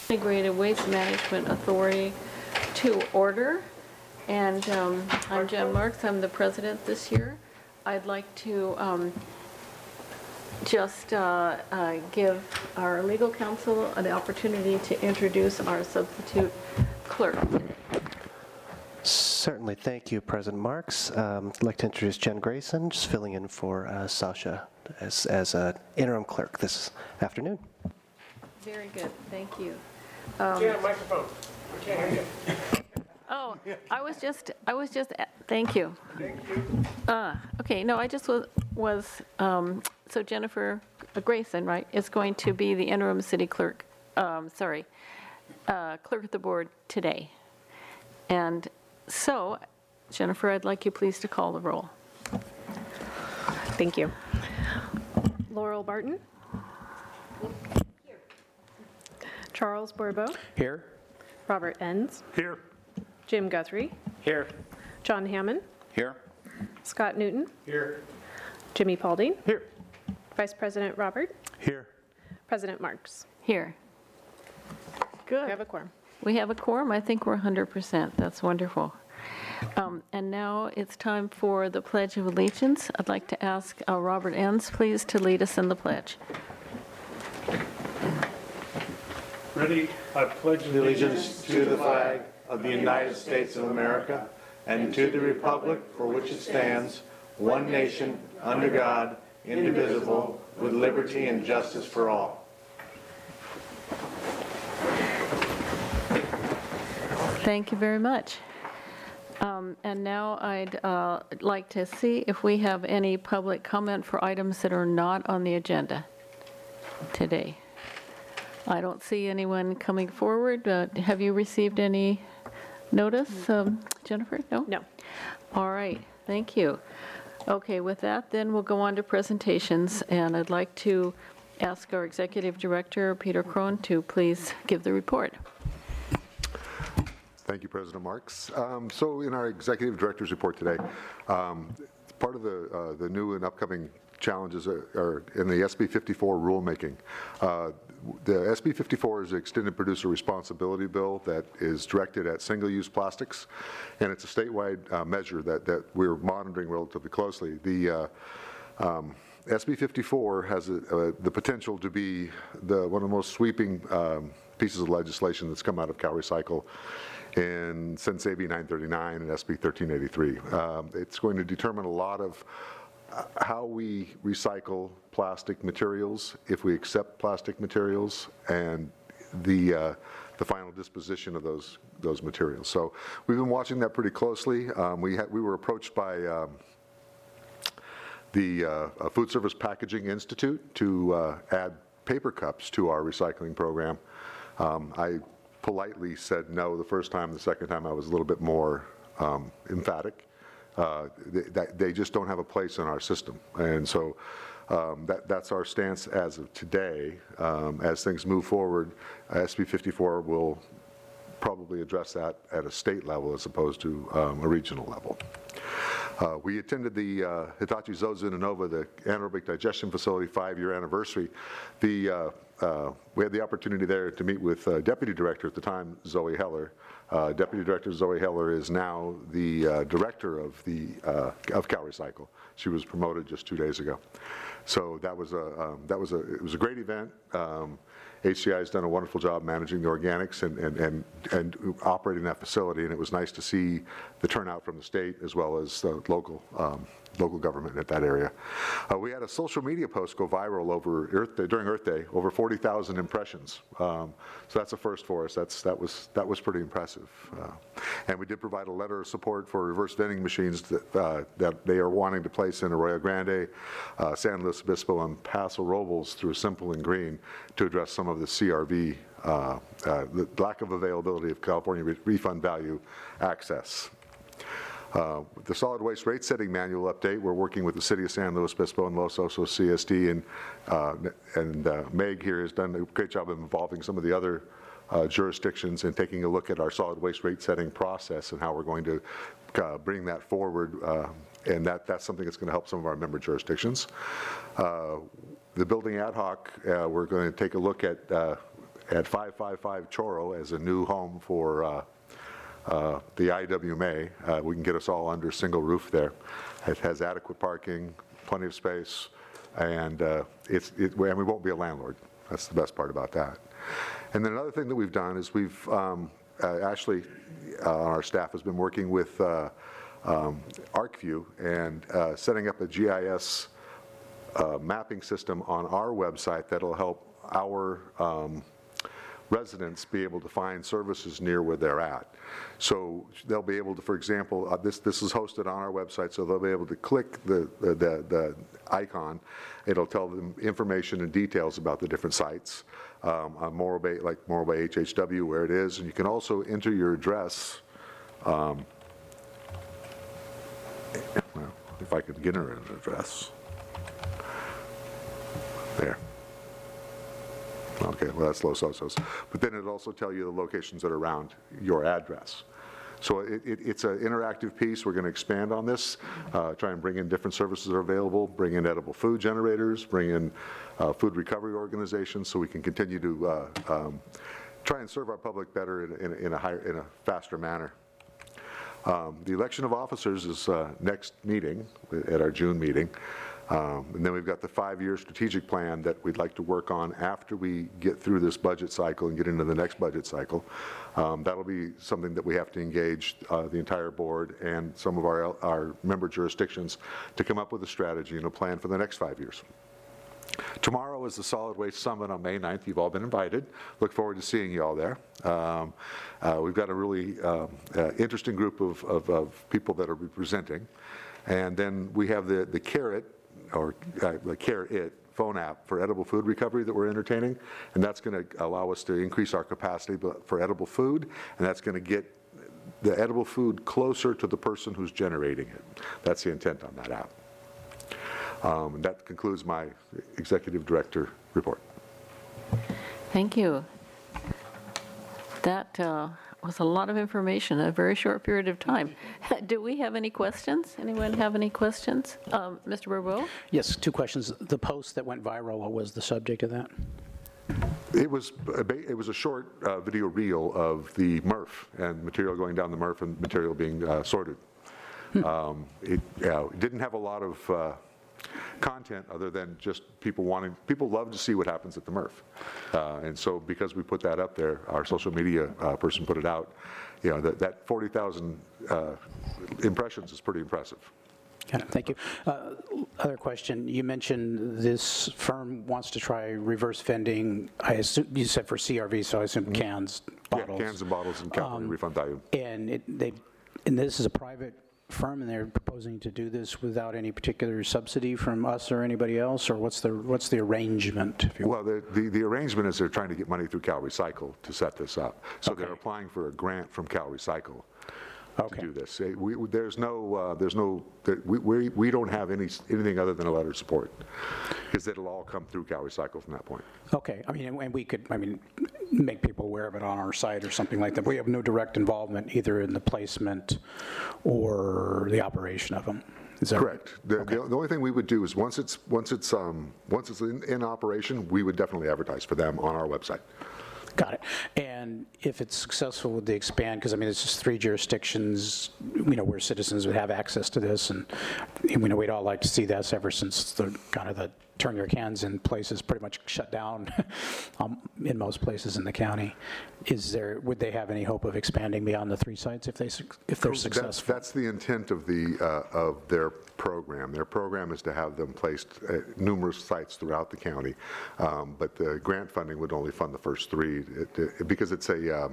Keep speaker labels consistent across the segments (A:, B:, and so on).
A: Integrated Waste Management Authority to order. And I'm Jen Marks. I'm the president this year. I'd like to just give our legal counsel an opportunity to introduce our substitute clerk.
B: Certainly. Thank you, President Marks. I'd like to introduce Jen Grayson, just filling in for Sasha as an interim clerk this afternoon.
A: Very good. Thank you.
C: Jen, microphone. We can't hear you.
A: Oh, I was just, thank you.
C: Thank you.
A: Okay, no, I just was so Jennifer Grayson, right, is going to be the interim city clerk, clerk of the board today. And so, Jennifer, I'd like you please to call the roll.
D: Thank you. Laurel Barton. Here. Charles Bourbeau.
B: Here.
D: Robert Enns.
C: Here.
D: Jim Guthrie.
C: Here.
D: John Hammond.
C: Here.
D: Scott Newton.
C: Here.
D: Jimmy Paulding.
C: Here.
D: Vice President Robert.
C: Here.
D: President Marks.
A: Here. Good.
D: We have a quorum.
A: We have a quorum. I think we're 100%. That's wonderful. And now it's time for the Pledge of Allegiance. I'd like to ask Robert Enns, please, to lead us in the pledge.
C: Ready? I pledge
E: allegiance to the flag of the United States of America and to the republic for which it stands, one nation, under God, indivisible, with liberty and justice for all.
A: Thank you very much. And now I'd like to see if we have any public comment for items that are not on the agenda today. I don't see anyone coming forward. Have you received any notice, Jennifer? No?
D: No.
A: All right, thank you. Okay, with that, then we'll go on to presentations, and I'd like to ask our Executive Director, Peter Krohn, to please give the report.
F: Thank you, President Marks. So in our Executive Director's report today, part of the new and upcoming challenges are in the SB 54 rulemaking. The SB 54 is the Extended Producer Responsibility Bill that is directed at single-use plastics, and it's a statewide measure that we're monitoring relatively closely. The SB 54 has the potential to be one of the most sweeping pieces of legislation that's come out of CalRecycle since AB 939 and SB 1383. It's going to determine a lot of how we recycle plastic materials, if we accept plastic materials, and the final disposition of those materials. So we've been watching that pretty closely. We were approached by the Food Service Packaging Institute to add paper cups to our recycling program. I politely said no the first time. The second time I was a little bit more emphatic. They just don't have a place in our system, and so that's our stance as of today. As things move forward, SB 54 will probably address that at a state level as opposed to a regional level. We attended the Hitachi Zozu Inova, the anaerobic digestion facility 5-year anniversary. We had the opportunity there to meet with Deputy Director at the time, Zoe Heller. Deputy Director Zoe Heller is now the director of CalRecycle. She was promoted just 2 days ago. So it was a great event. HCI has done a wonderful job managing the organics and operating that facility, and it was nice to see the turnout from the state as well as the local government at that area. We had a social media post go viral over during Earth Day, over 40,000 impressions. So that's a first for us. That was pretty impressive. And we did provide a letter of support for reverse vending machines that they are wanting to place in Arroyo Grande, San Luis Obispo, and Paso Robles through Simple and Green to address some of the CRV, the lack of availability of California refund value access. The solid waste rate setting manual update, we're working with the City of San Luis Obispo and Los Osos CSD, and Meg here has done a great job of involving some of the other jurisdictions in taking a look at our solid waste rate setting process and how we're going to bring that forward, and that's something that's going to help some of our member jurisdictions. The building ad hoc, we're going to take a look at at 555 Choro as a new home for the IWMA. We can get us all under a single roof there. It has adequate parking, plenty of space, and and we won't be a landlord. That's the best part about that. And then another thing that we've done is we've, Ashley on our staff has been working with ArcView and setting up a GIS mapping system on our website that'll help our residents be able to find services near where they're at. So they'll be able to, for example, this is hosted on our website, so they'll be able to click the icon. It'll tell them information and details about the different sites, on Morro Bay, like Morro Bay HHW, where it is, and you can also enter your address. Well, if I could get her an address. There. Okay, well, that's Los Osos. But then it'll also tell you the locations that are around your address. So it's an interactive piece. We're going to expand on this, try and bring in different services that are available, bring in edible food generators, bring in food recovery organizations, so we can continue to try and serve our public better in a faster manner. The election of officers is next meeting, at our June meeting. And then we've got the 5-year strategic plan that we'd like to work on after we get through this budget cycle and get into the next budget cycle. That'll be something that we have to engage the entire board and some of our member jurisdictions to come up with a strategy and a plan for the next 5 years. Tomorrow is the Solid Waste Summit on May 9th. You've all been invited. Look forward to seeing you all there. We've got a really interesting group of people that are presenting. And then we have the Carrot, or the Care-It phone app for edible food recovery that we're entertaining, and that's going to allow us to increase our capacity for edible food, and that's going to get the edible food closer to the person who's generating it. That's the intent on that app. And that concludes my executive director report.
A: Thank you. That was a lot of information in a very short period of time. Do we have any questions? Anyone have any questions? Mr. Barbeau?
G: Yes, 2 questions. The post that went viral, what was the subject of that?
F: It was a short video reel of the MRF and material going down the MRF and material being sorted. It didn't have a lot of content other than just people love to see what happens at the MRF. And so because we put that up there, our social media person put it out, you know, that 40,000 impressions is pretty impressive.
G: Got it, thank you. Other question, you mentioned this firm wants to try reverse vending. I assume, you said for CRV, so I assume cans, bottles.
F: Yeah, cans and bottles and California refund value.
G: And this is a private firm, and they're proposing to do this without any particular subsidy from us or anybody else, or what's the arrangement? If you will?
F: Well, the arrangement is they're trying to get money through Cal Recycle to set this up. So
G: Okay.
F: they're applying for a grant from Cal Recycle
G: Okay.
F: to do this. We don't have anything other than a letter of support, because it'll all come through Cal Recycle from that point.
G: Okay, I mean, and we could, make people aware of it on our site or something like that. We have no direct involvement either in the placement or the operation of them. Is that
F: Correct. The only thing we would do is once it's in operation, we would definitely advertise for them on our website.
G: Got it. And if it's successful with the expand, because it's just 3 jurisdictions, where citizens would have access to this, and we'd all like to see that ever since the kind of the turn your cans in places pretty much shut down in most places in the county. Would they have any hope of expanding beyond the 3 sites if they're successful?
F: That's the intent of their program. Their program is to have them placed at numerous sites throughout the county, but the grant funding would only fund the first 3 because it's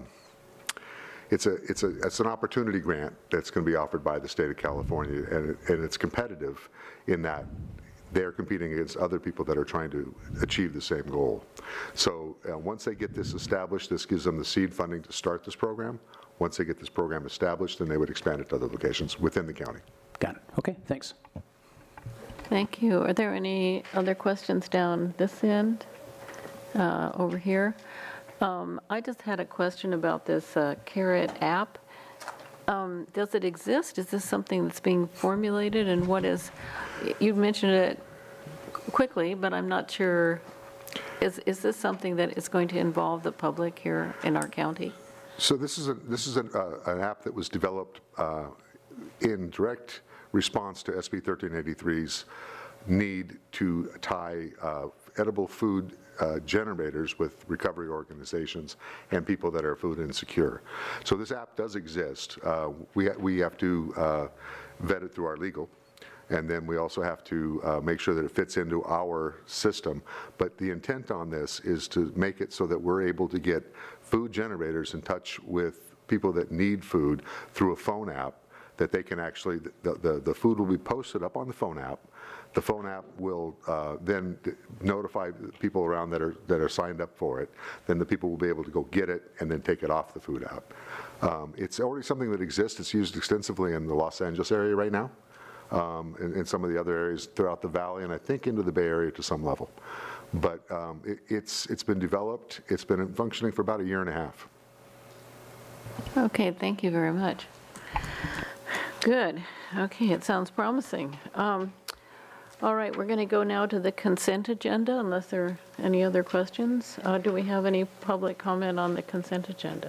F: an opportunity grant that's going to be offered by the state of California, and it's competitive in that they're competing against other people that are trying to achieve the same goal. So once they get this established, this gives them the seed funding to start this program. Once they get this program established, then they would expand it to other locations within the county.
G: Got it. Okay, thanks.
A: Thank you. Are there any other questions down this end, over here? I just had a question about this Carrot app. Does it exist? Is this something that's being formulated? And what is, you mentioned it quickly, but I'm not sure Is this something that is going to involve the public here in our county?
F: So this is an app that was developed in direct response to SB 1383's need to tie edible food generators with recovery organizations and people that are food insecure. So this app does exist. We have to vet it through our legal, and then we also have to make sure that it fits into our system. But the intent on this is to make it so that we're able to get food generators in touch with people that need food through a phone app, that they can actually, the food will be posted up on the phone app. The phone app will then notify people around that are signed up for it. Then the people will be able to go get it and then take it off the food app. It's already something that exists. It's used extensively in the Los Angeles area right now, in some of the other areas throughout the valley, and I think into the Bay Area to some level. But it's been developed. It's been functioning for about 1.5 years.
A: Okay, thank you very much. Good. Okay, it sounds promising. All right, we're going to go now to the consent agenda, unless there are any other questions. Do we have any public comment on the consent agenda?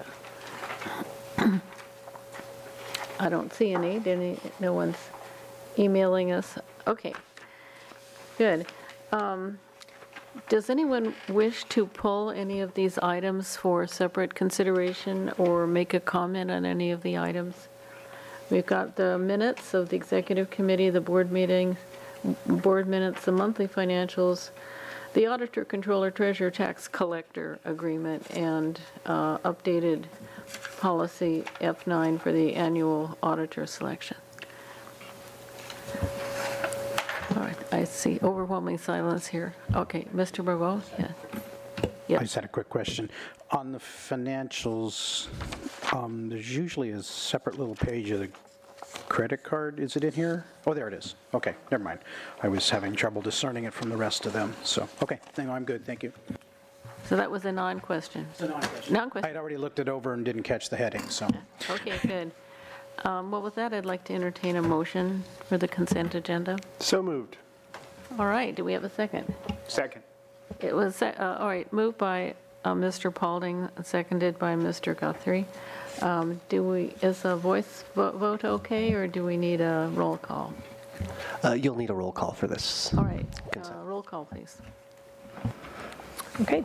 A: I don't see any. No one's emailing us. Okay, good. Does anyone wish to pull any of these items for separate consideration or make a comment on any of the items? We've got the minutes of the executive committee, the board meetings, board minutes, the monthly financials, the auditor, controller, treasurer, tax collector agreement, and updated policy F9 for the annual auditor selection. All right, I see overwhelming silence here. Okay, Mr. Barbeau? Yeah.
G: I
A: Yes.
G: just had a quick question. On the financials, there's usually a separate little page of the credit card. Is it in here? Oh, there it is. Okay, never mind. I was having trouble discerning it from the rest of them. So, okay, no, I'm good, thank you.
A: So that was a non-question.
G: It's a non-question.
A: Non-question.
G: I'd already looked it over and didn't catch the heading, so.
A: Okay, good. Well, with that, I'd like to entertain a motion for the consent agenda.
C: So moved.
A: All right, do we have a second?
C: Second.
A: It was, all right, moved by Mr. Paulding, seconded by Mr. Guthrie. Is a voice vote okay, or do we need a roll call?
B: You'll need a roll call for this.
A: All right, roll call, please.
D: Okay.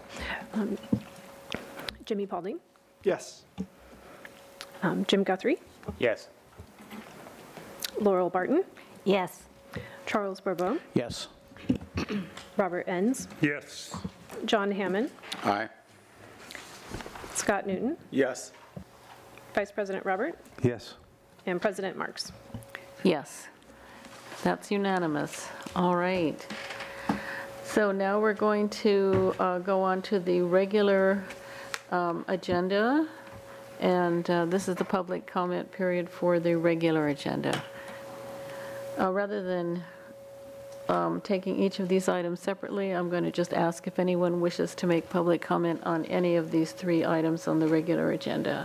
D: Jimmy Paulding,
C: Yes.
D: Jim Guthrie,
C: Yes.
D: Laurel Barton,
A: Yes.
D: Charles Barbeau,
G: Yes.
D: Robert Enns,
C: Yes.
D: John Hammond,
G: Aye.
D: Scott Newton,
C: Yes.
D: Vice President Robert,
C: Yes.
D: and President Marks.
A: Yes, that's unanimous. All right. So now we're going to go on to the regular agenda, and this is the public comment period for the regular agenda. Rather than taking each of these items separately, I'm going to just ask if anyone wishes to make public comment on any of these 3 items on the regular agenda.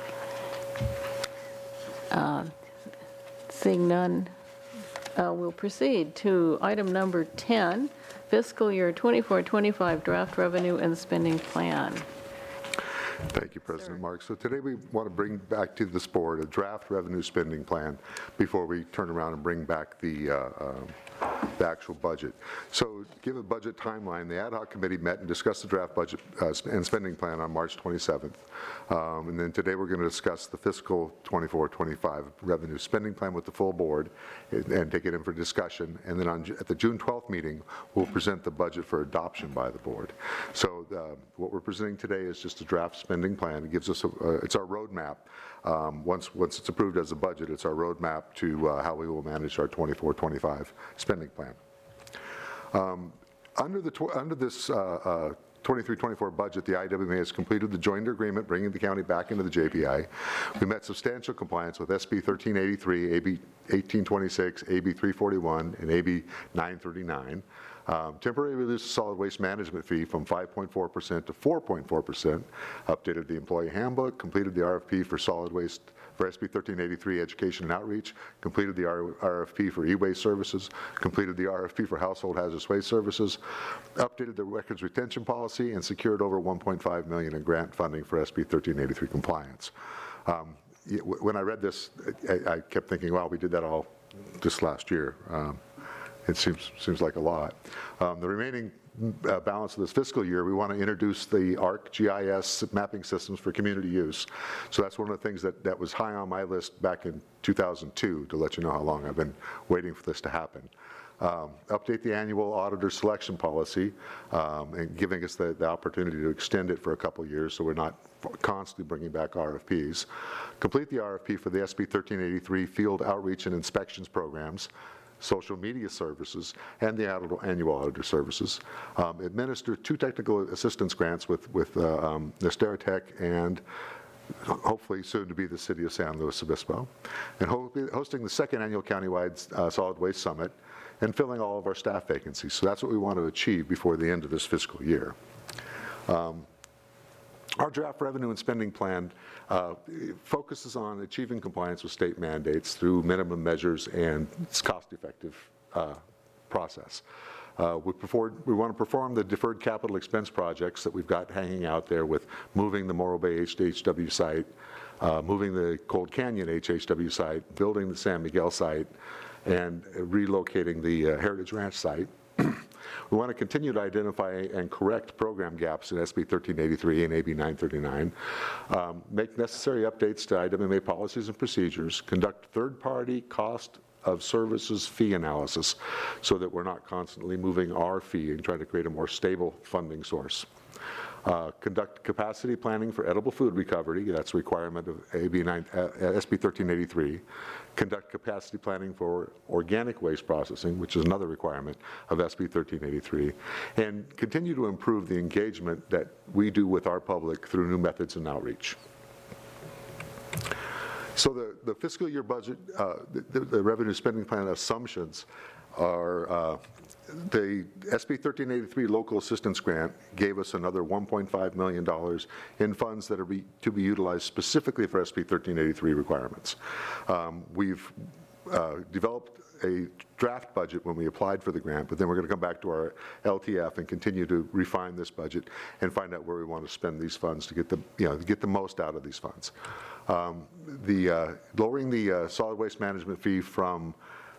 A: Seeing none, we'll proceed to item number 10, fiscal year 24-25 draft revenue and spending plan.
F: Thank you, President Marks. So today we want to bring back to this board a draft revenue spending plan before we turn around and bring back the actual budget. So give a budget timeline. The ad hoc committee met and discussed the draft budget and spending plan on March 27th. And then today we're going to discuss the fiscal 24-25 revenue spending plan with the full board and take it in for discussion. And then at the June 12th meeting, we'll present the budget for adoption by the board. So what we're presenting today is just a draft spending plan. It gives us it's our roadmap. Once it's approved as a budget, it's our roadmap to how we will manage our 24-25 spending plan. Under this 23-24 budget, the IWMA has completed the joint agreement bringing the county back into the JPI. We met substantial compliance with SB 1383, AB 1826, AB 341, and AB 939. Temporarily reduced the solid waste management fee from 5.4% to 4.4%, updated the employee handbook, completed the RFP for solid waste for SB 1383 Education and Outreach, completed the RFP for e-waste services, completed the RFP for household hazardous waste services, updated the records retention policy, and secured over $1.5 million in grant funding for SB 1383 compliance. When I read this, I kept thinking, wow, we did that all just last year. It seems like a lot. The remaining balance of this fiscal year, we want to introduce the ArcGIS mapping systems for community use. So that's one of the things that was high on my list back in 2002, to let you know how long I've been waiting for this to happen. Update the annual auditor selection policy, and giving us the opportunity to extend it for a couple years so we're not constantly bringing back RFPs. Complete the RFP for the SB 1383 field outreach and inspections programs, social media services, and the annual auditor services. Administer 2 technical assistance grants with Nestera Tech and hopefully soon to be the City of San Luis Obispo, and hosting the 2nd annual countywide solid waste summit, and filling all of our staff vacancies. So that's what we want to achieve before the end of this fiscal year. Our draft revenue and spending plan focuses on achieving compliance with state mandates through minimum measures and its cost-effective process. We want to perform the deferred capital expense projects that we've got hanging out there, with moving the Morro Bay HHW site, moving the Cold Canyon HHW site, building the San Miguel site, and relocating the Heritage Ranch site. We want to continue to identify and correct program gaps in SB 1383 and AB 939, make necessary updates to IWMA policies and procedures, conduct third-party cost of services fee analysis so that we're not constantly moving our fee and trying to create a more stable funding source. Conduct capacity planning for edible food recovery, that's a requirement of SB 1383. Conduct capacity planning for organic waste processing, which is another requirement of SB 1383. And continue to improve the engagement that we do with our public through new methods and outreach. So the fiscal year budget, the revenue spending plan assumptions are the SB 1383 local assistance grant gave us another $1.5 million in funds that are to be utilized specifically for SB 1383 requirements. We've developed a draft budget when we applied for the grant, but then we're going to come back to our LTF and continue to refine this budget and find out where we want to spend these funds to get the most out of these funds. Lowering the solid waste management fee from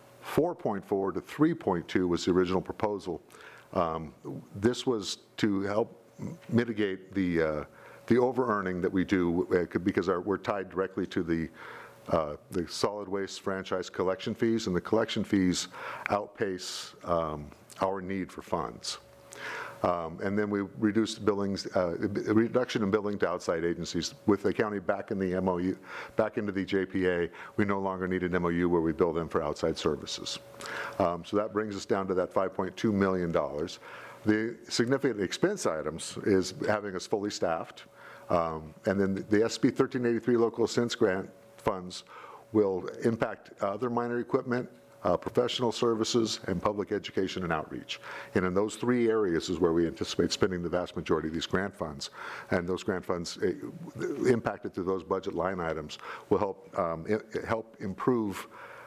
F: 4.4 to 3.2 was the original proposal. This was to help mitigate the over-earning that we do because we're tied directly to the solid waste franchise collection fees, and the collection fees outpace our need for funds. And then we reduced billings, reduction in billing to outside agencies. With the county back in the MOU, back into the JPA, we no longer need an MOU where we bill them for outside services. So that brings us down to that $5.2 million. The significant expense items is having us fully staffed. And then the SB 1383 local assistance grant funds will impact other minor equipment, professional services, and public education and outreach. And in those 3 areas is where we anticipate spending the vast majority of these grant funds. And those grant funds impacted through those budget line items will help improve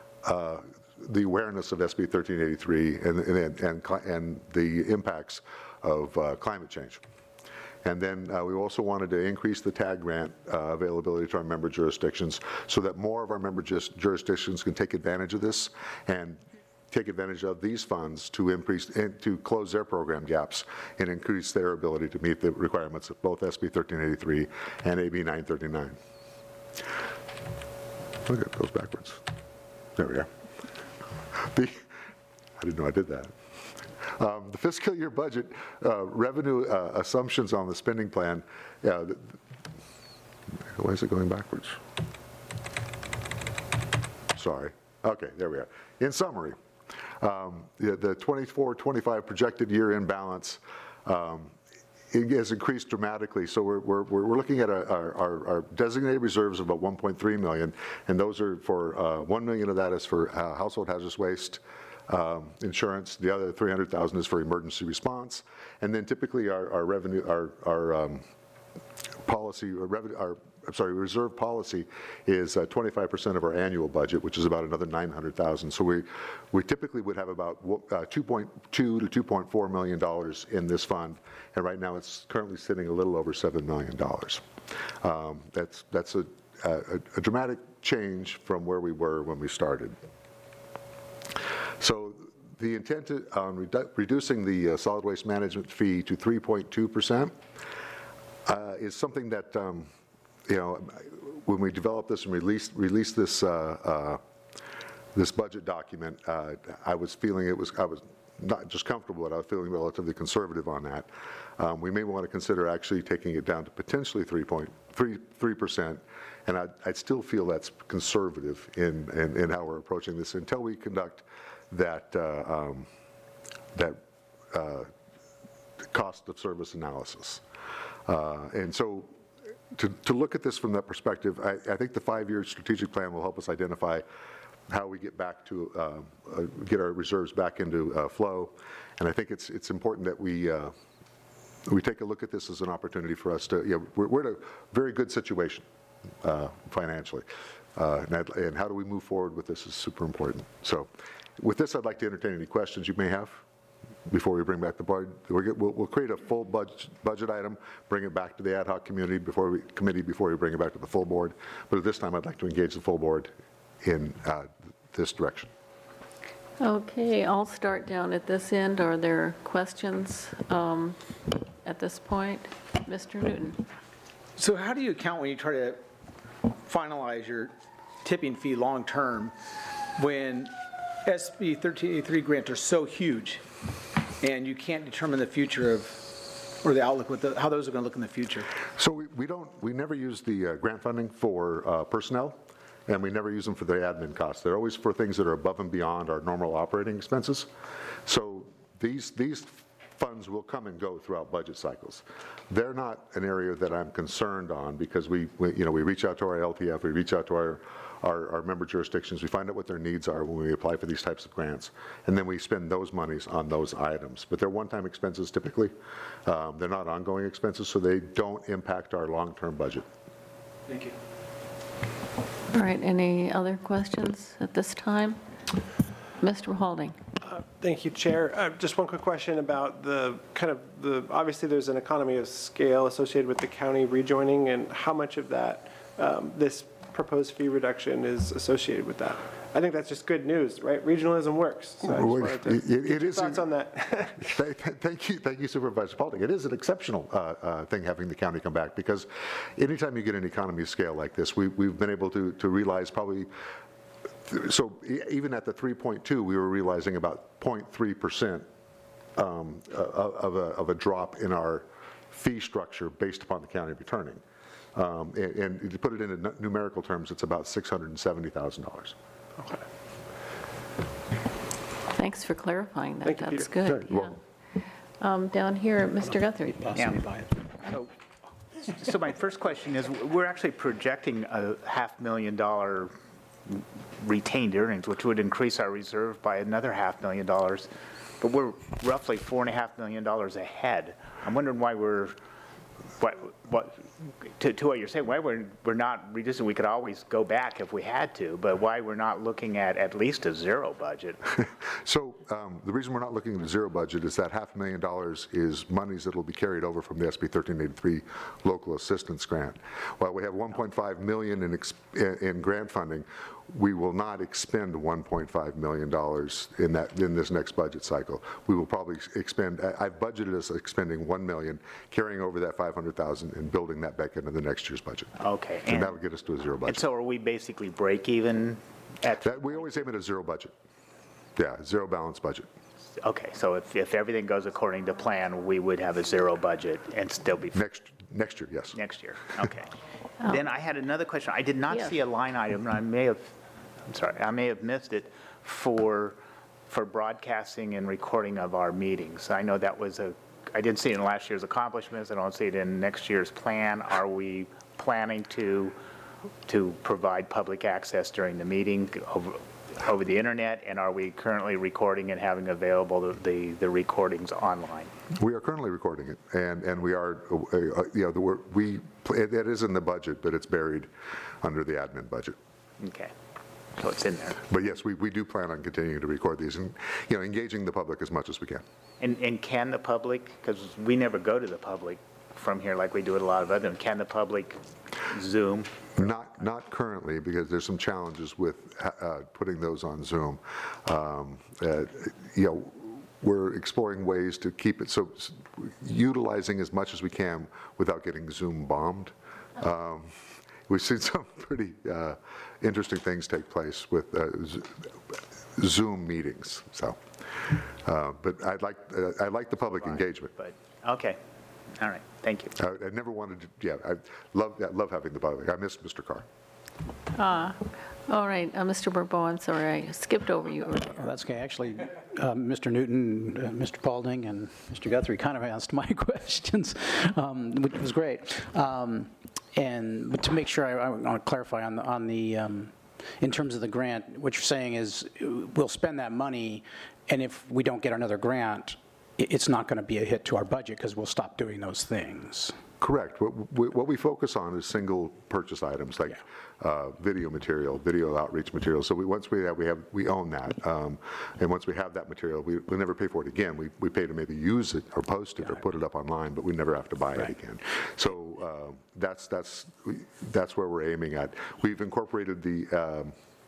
F: the awareness of SB 1383 and the impacts of climate change. And then we also wanted to increase the TAG grant availability to our member jurisdictions so that more of our member jurisdictions can take advantage of this and take advantage of these funds to close their program gaps and increase their ability to meet the requirements of both SB 1383 and AB 939. Look, it goes backwards. There we are. I didn't know I did that. The fiscal year budget revenue assumptions on the spending plan, why is it going backwards? Sorry. Okay, there we are. In summary, the 24-25 projected year-end balance it has increased dramatically. So we're looking at our designated reserves of about $1.3 million, and those are for $1 million of that is for household hazardous waste insurance. The other $300,000 is for emergency response, and then typically our revenue, our policy, our reserve policy is 25% of our annual budget, which is about another $900,000. So we typically would have about $2.2 to $2.4 million in this fund, and right now it's currently sitting a little over $7 million. That's a dramatic change from where we were when we started. So the intent on reducing the solid waste management fee to 3.2% is something that, you know, when we developed this and released this this budget document, I was feeling I was not just comfortable, but I was feeling relatively conservative on that. We may want to consider actually taking it down to potentially 3%, and I'd still feel that's conservative in how we're approaching this until we conduct that cost of service analysis. And so to look at this from that perspective, I think the 5-year strategic plan will help us identify how we get back to get our reserves back into flow. And I think it's important that we take a look at this as an opportunity for us to, you know, we're in a very good situation financially. And how do we move forward with this is super important. So with this, I'd like to entertain any questions you may have before we bring back the budget. We'll create a full budget item, bring it back to the ad hoc committee before we bring it back to the full board. But at this time, I'd like to engage the full board in this direction.
A: Okay, I'll start down at this end. Are there questions at this point? Mr. Newton.
H: So how do you account when you try to finalize your tipping fee long-term when SB 1383 grants are so huge and you can't determine the future of, or the outlook with how those are going to look in the future?
F: So we never use the grant funding for personnel, and we never use them for the admin costs. They're always for things that are above and beyond our normal operating expenses. So these funds will come and go throughout budget cycles. They're not an area that I'm concerned on because we reach out to our LTF, we reach out to our member jurisdictions, we find out what their needs are when we apply for these types of grants, and then we spend those monies on those items. But they're one-time expenses typically. They're not ongoing expenses, so they don't impact our long-term budget.
H: Thank you.
A: All right, any other questions at this time? Mr. Halding.
C: Thank you, Chair. Just one quick question about obviously there's an economy of scale associated with the county rejoining, and how much of that, this proposed fee reduction is associated with that. I think that's just good news, right? Regionalism works. So I just wanted to get your thoughts on that.
F: Thank you, Supervisor Paulding. It is an exceptional thing having the county come back, because anytime you get an economy of scale like this, we've been able to realize probably, so even at the 3.2, we were realizing about 0.3% of a drop in our fee structure based upon the county returning. And to put it into numerical terms, it's about $670,000.
C: Okay.
A: Thanks for clarifying that.
C: Thank you,
A: That's
C: Peter.
A: good.
F: Sure,
A: Yeah. Down here, Mr. Guthrie.
G: Possibly buy it.
I: So my first question is, we're actually projecting a $500,000 retained earnings, which would increase our reserve by another $500,000, but we're roughly $4.5 million ahead. I'm wondering why we're, to what you're saying, why we're not reducing. We could always go back if we had to, but why we're not looking at least a zero budget?
F: So the reason we're not looking at a zero budget is that $500,000 is monies that will be carried over from the SB 1383 local assistance grant. While we have $1.5 million in grant funding, we will not expend $1.5 million in this next budget cycle. We will probably expend, I've budgeted us expending $1 million, carrying over that $500,000 and building that back into the next year's budget.
I: Okay.
F: And that would get us to a zero budget.
I: And so are we basically break even at?
F: That, we always aim at a zero budget. Yeah, zero balanced budget.
I: Okay, so if everything goes according to plan, we would have a zero budget and still be.
F: Next year, yes.
I: Next year, okay. Then I had another question. I did not
A: Yes.
I: see a line item, and I may have missed it, for broadcasting and recording of our meetings. I know that was I didn't see it in last year's accomplishments. I don't see it in next year's plan. Are we planning to provide public access during the meeting over the internet, and are we currently recording and having available the recordings online?
F: We are currently recording it, and we are, you know, it is in the budget, but it's buried under the admin budget.
I: Okay, so it's in there.
F: But yes, we do plan on continuing to record these and, you know, engaging the public as much as we can.
I: And can the public, because we never go to the public from here like we do at a lot of other, can the public Zoom?
F: Not currently, because there's some challenges with putting those on Zoom. You know, we're exploring ways to keep it, so utilizing as much as we can without getting Zoom bombed. We've seen some pretty interesting things take place with Zoom meetings. So, but I like the public engagement.
I: But, okay, all right, thank you.
F: I never wanted to. Yeah, I love having the public. I miss Mr. Carr.
A: All right, Mr. Bourbeau, I'm sorry, I skipped over you.
G: Well, that's okay. Actually, Mr. Newton, Mr. Paulding, and Mr. Guthrie kind of asked my questions, which was great. But to make sure, I want to clarify on the in terms of the grant, what you're saying is we'll spend that money, and if we don't get another grant, it's not going to be a hit to our budget because we'll stop doing those things.
F: Correct. What we focus on is single purchase items like video material, video outreach material. So once we own that, and once we have that material, we never pay for it again. We pay to maybe use it or post it or put it up online, but we never have to buy it again. So that's where we're aiming at. We've incorporated the.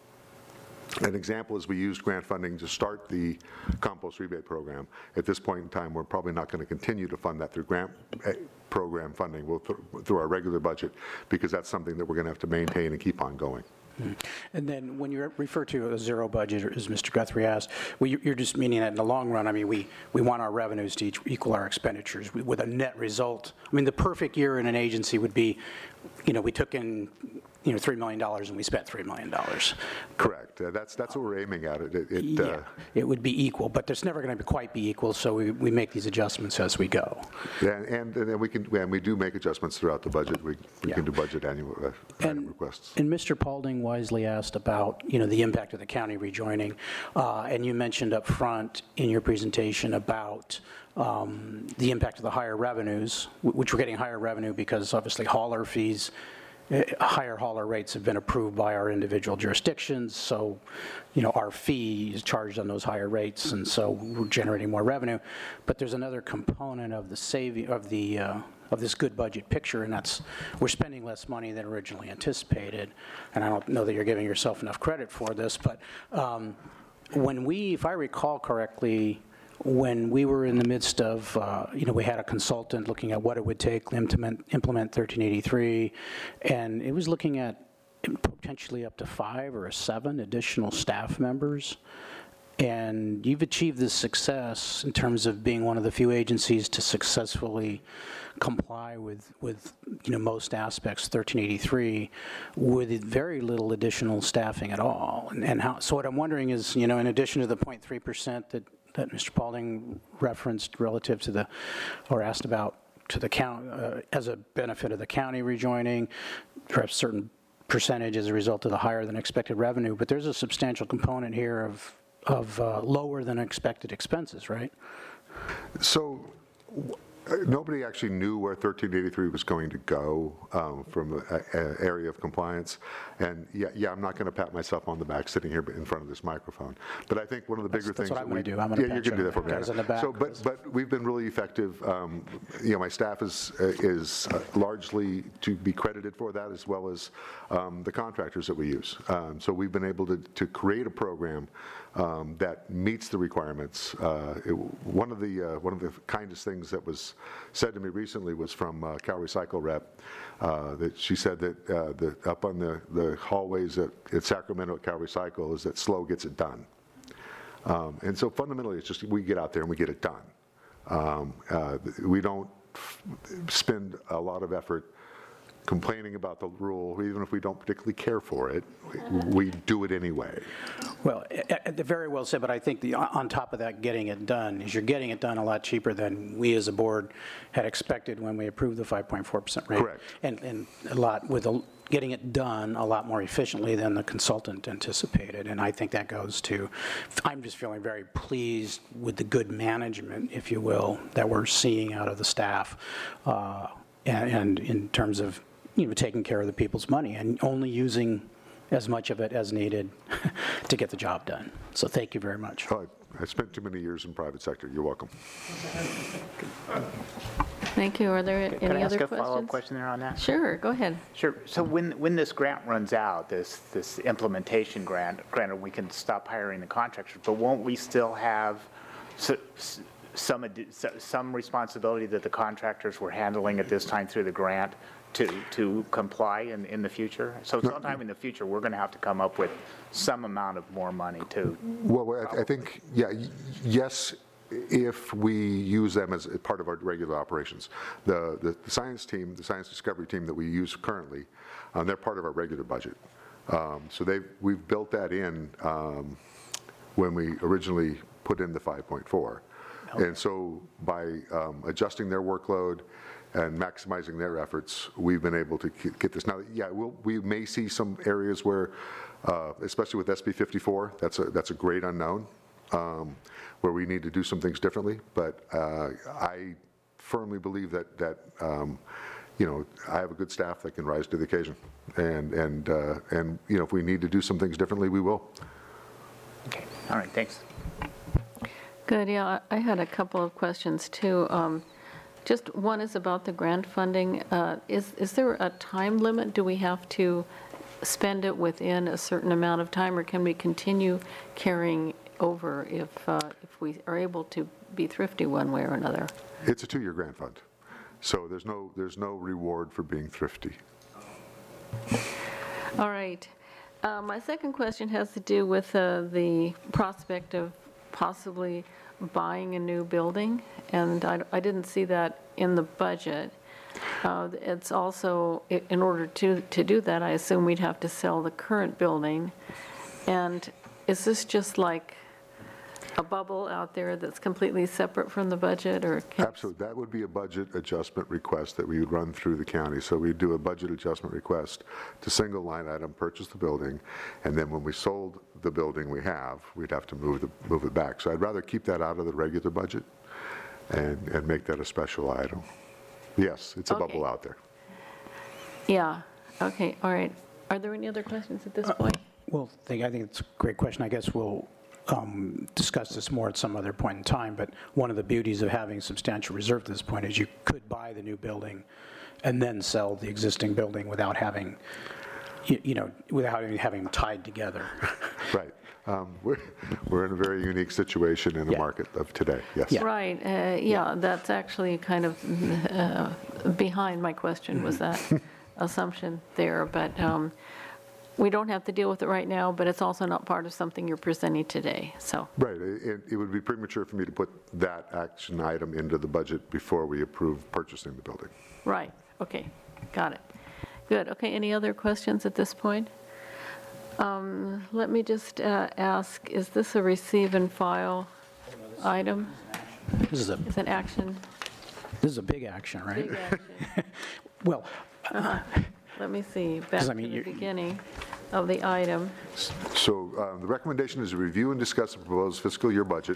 F: An example is we used grant funding to start the compost rebate program. At this point in time, we're probably not going to continue to fund that through grant program funding. We'll through our regular budget, because that's something that we're going to have to maintain and keep on going.
G: And then when you refer to a zero budget, as Mr. Guthrie asked, you're just meaning that in the long run, I mean, we want our revenues to equal our expenditures with a net result. I mean, the perfect year in an agency would be, you know, we took in, you know, $3 million and we spent $3 million.
F: Correct. That's what we're aiming at.
G: It would be equal, but there's never going to quite be equal, so we make these adjustments as we go.
F: Yeah, and we do make adjustments throughout the budget. We can do budget annual item requests.
G: And Mr. Paulding wisely asked about, you know, the impact of the county rejoining, and you mentioned up front in your presentation about the impact of the higher revenues, which we're getting higher revenue because obviously hauler fees. Higher hauler rates have been approved by our individual jurisdictions, so, you know, our fee is charged on those higher rates, and so we're generating more revenue. But there's another component of the saving of this good budget picture, and that's we're spending less money than originally anticipated. And I don't know that you're giving yourself enough credit for this, but if I recall correctly, when we were in the midst of, you know, we had a consultant looking at what it would take to implement 1383, and it was looking at potentially up to 5 or 7 additional staff members. And you've achieved this success in terms of being one of the few agencies to successfully comply with you know, most aspects of 1383 with very little additional staffing at all. And how? So what I'm wondering is, you know, in addition to the 0.3% that Mr. Paulding referenced relative to the, or asked about to the county, as a benefit of the county rejoining, perhaps certain percentage as a result of the higher than expected revenue, but there's a substantial component here of lower than expected expenses, right?
F: So nobody actually knew where 1383 was going to go from an area of compliance. And yeah, I'm not going to pat myself on the back sitting here in front of this microphone. But I think one of the bigger things
G: that's what I'm going to do. I'm
F: yeah,
G: going
F: you're going to do that for me.
G: Guys in the back.
F: So, but we've been really effective. You know, my staff is largely to be credited for that, as well as the contractors that we use. So we've been able to create a program that meets the requirements. One of the kindest things that was said to me recently was from Cal Recycle rep, that she said that up on the hallways at Sacramento at Cal Recycle is that slow gets it done. And so fundamentally, it's just we get out there and we get it done. We don't spend a lot of effort complaining about the rule, even if we don't particularly care for it, we do it anyway.
G: Well, very well said, but I think on top of that, getting it done, is you're getting it done a lot cheaper than we as a board had expected when we approved the 5.4% rate.
F: Correct.
G: And a lot, getting it done a lot more efficiently than the consultant anticipated. And I think that goes to, I'm just feeling very pleased with the good management, if you will, that we're seeing out of the staff. And in terms of, taking care of the people's money and only using as much of it as needed to get the job done. So thank you very much.
F: Oh, I spent too many years in private sector. You're welcome.
A: Thank you. Are there any other questions?
I: Can I ask a follow-up question there on that?
A: Sure, go ahead.
I: Sure. So when this grant runs out, this implementation grant, granted, we can stop hiring the contractors, but won't we still have some responsibility that the contractors were handling at this time through the grant to comply in the future? So sometime in the future, we're going to have to come up with some amount of more money too.
F: Well, I think, yes, if we use them as part of our regular operations. The science team, the science discovery team that we use currently, they're part of our regular budget. So we've built that in when we originally put in the 5.4. And so by adjusting their workload and maximizing their efforts, we've been able to get this. Now, we may see some areas where, especially with SB 54, that's a great unknown, where we need to do some things differently. But I firmly believe that I have a good staff that can rise to the occasion, and if we need to do some things differently, we will.
I: Okay. All right. Thanks.
A: Good, yeah, I had a couple of questions too. Just one is about the grant funding. Is there a time limit? Do we have to spend it within a certain amount of time, or can we continue carrying over if we are able to be thrifty one way or another?
F: It's a 2-year grant fund, so there's no reward for being thrifty.
A: All right. My second question has to do with the prospect of possibly buying a new building, and I didn't see that in the budget. It's also, in order to do that, I assume we'd have to sell the current building. And is this just like a bubble out there that's completely separate from the budget, or?
F: Absolutely, that would be a budget adjustment request that we would run through the county. So we'd do a budget adjustment request to single line item, purchase the building, and then when we sold the building we'd have to move it back. So I'd rather keep that out of the regular budget and make that a special item. Yes, it's a bubble out there.
A: Yeah, okay, all right. Are there any other questions at this point?
G: Well, I think it's a great question. I guess we'll discuss this more at some other point in time, but one of the beauties of having substantial reserve at this point is you could buy the new building and then sell the existing building without having, without even having them tied together.
F: Right. We're in a very unique situation in the market of today, yes.
G: Yeah.
A: Right, yeah, that's actually kind of behind my question, was that assumption there, but we don't have to deal with it right now, but it's also not part of something you're presenting today, so.
F: Right, it would be premature for me to put that action item into the budget before we approve purchasing the building.
A: Right, okay, got it. Good, okay, any other questions at this point? Let me just ask, is this a receive and file item?
G: This is
A: Is an action?
G: This is a big action, right?
A: Big action.
G: Well,
A: Let me see, back to the beginning of the item.
F: So the recommendation is to review and discuss the proposed fiscal year budget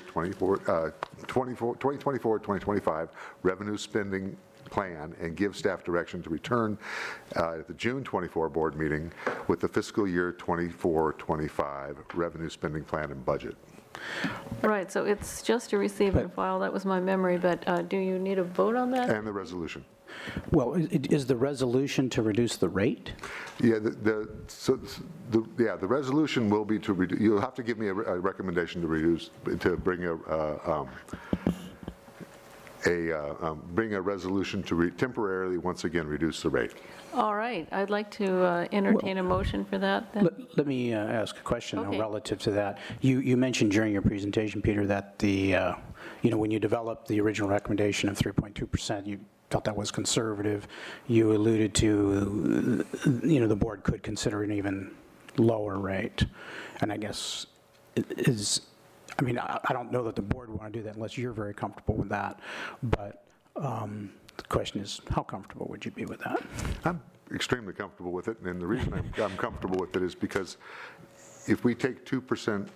F: 2024-2025 revenue spending plan and give staff direction to return at the June 24 board meeting with the fiscal year 24-25 revenue spending plan and budget.
A: Right, so it's just a receive and file, that was my memory, but do you need a vote on that?
F: And the resolution.
G: well, is the resolution to reduce the rate?
F: Yeah, the resolution will be to reduce, you'll have to give me a recommendation to reduce, to bring a resolution to temporarily, once again, reduce the rate.
A: All right, I'd like to entertain a motion for that then.
G: Let me ask a question
A: Okay.
G: relative to that. You mentioned during your presentation, Peter, that the when you developed the original recommendation of 3.2%, you felt that was conservative. You alluded to, the board could consider an even lower rate. And I guess I don't know that the board would want to do that unless you're very comfortable with that. But the question is, how comfortable would you be with that?
F: I'm extremely comfortable with it, and the reason I'm comfortable with it is because if we take 2%,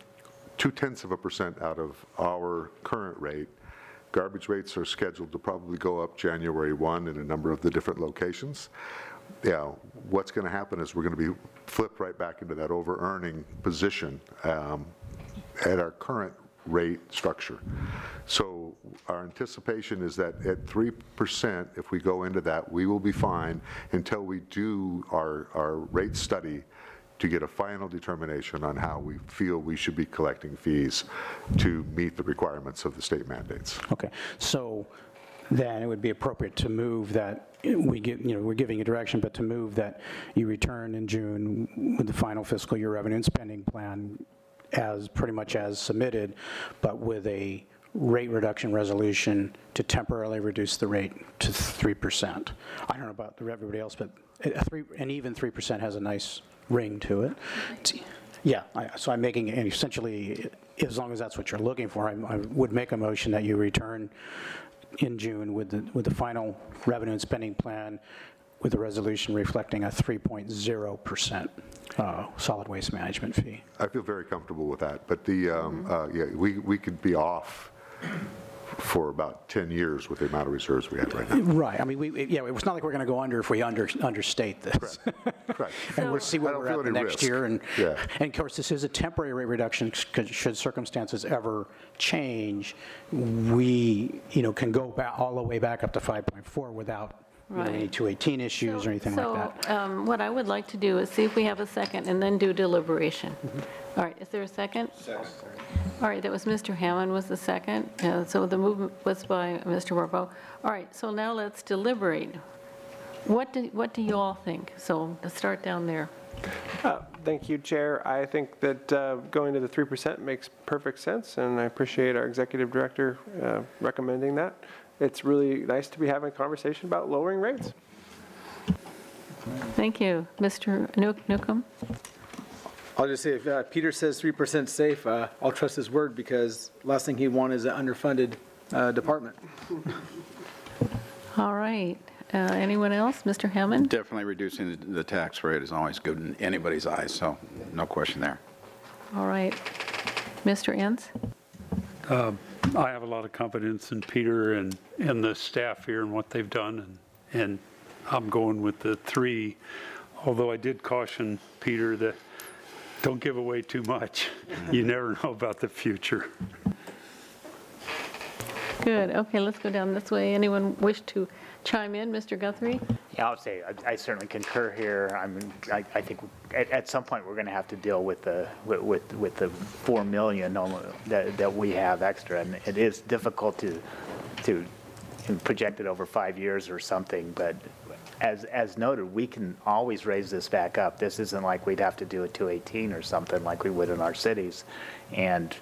F: 0.2% out of our current rate, garbage rates are scheduled to probably go up January 1 in a number of the different locations. Yeah, what's going to happen is we're going to be flipped right back into that over-earning position at our current rate structure. So our anticipation is that at 3%, if we go into that, we will be fine until we do our rate study to get a final determination on how we feel we should be collecting fees to meet the requirements of the state mandates.
G: Okay, so then it would be appropriate to move that, we're giving you direction, but to move that you return in June with the final fiscal year revenue and spending plan as pretty much as submitted, but with a rate reduction resolution to temporarily reduce the rate to 3%. I don't know about everybody else, but an even 3% has a nice ring to it. Yeah, so I'm making, and essentially, as long as that's what you're looking for, I would make a motion that you return in June with the final revenue and spending plan with a resolution reflecting a 3.0% solid waste management fee.
F: I feel very comfortable with that, but we could be off for about 10 years with the amount of reserves we have right now.
G: Right. I mean, it's not like we're going to go under if we understate this.
F: Correct.
G: And we'll see where we're at the next year. And
F: Yeah.
G: and of course, this is a temporary rate reduction. Should circumstances ever change, we, can go back all the way back up to 5.4 without any 218 issues or anything like that.
A: So what I would like to do is see if we have a second and then do deliberation. All right, is there a second? Second. All right, that was Mr. Hammond was the second. So the movement was by Mr. Warbo. All right, so now let's deliberate. What do you all think? So let's start down there.
C: Thank you, Chair. I think that going to the 3% makes perfect sense, and I appreciate our executive director recommending that. It's really nice to be having a conversation about lowering rates.
A: Thank you. Mr. Newcomb?
H: I'll just say, if Peter says 3% safe, I'll trust his word, because last thing he'd want is an underfunded department.
A: All right. Anyone else? Mr. Hammond?
J: Definitely reducing the tax rate is always good in anybody's eyes, so no question there.
A: All right. Mr. Ince?
K: I have a lot of confidence in Peter and the staff here and what they've done, and I'm going with the 3, although I did caution Peter that don't give away too much. You never know about the future.
A: Good. Okay, let's go down this way. Anyone wish to chime in? Mr. Guthrie?
I: Yeah, I would say I certainly concur here. I think at some point we're going to have to deal with the $4 million that we have extra, and it is difficult to project it over 5 years or something. But as noted, we can always raise this back up. This isn't like we'd have to do a 218 or something like we would in our cities, and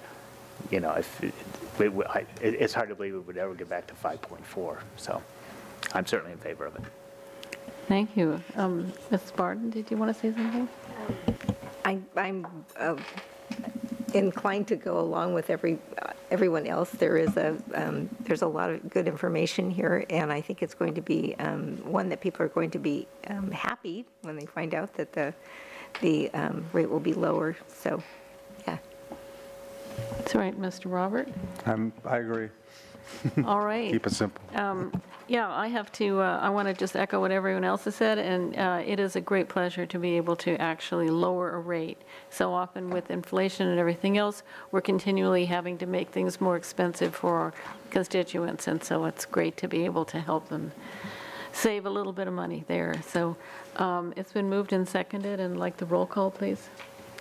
I: it's hard to believe we would ever get back to 5.4. So I'm certainly in favor of it.
A: Thank you. Ms. Barton, did you want to say something?
L: I'm inclined to go along with everyone else. There's a lot of good information here, and I think it's going to be one that people are going to be happy when they find out that the rate will be lower. So, yeah.
A: That's right, Mr. Robert.
M: I agree.
A: All right.
M: Keep it simple.
A: Yeah, I want to just echo what everyone else has said, and it is a great pleasure to be able to actually lower a rate. So often with inflation and everything else, we're continually having to make things more expensive for our constituents, and so it's great to be able to help them save a little bit of money there. So it's been moved and seconded, and I'd like the roll call, please.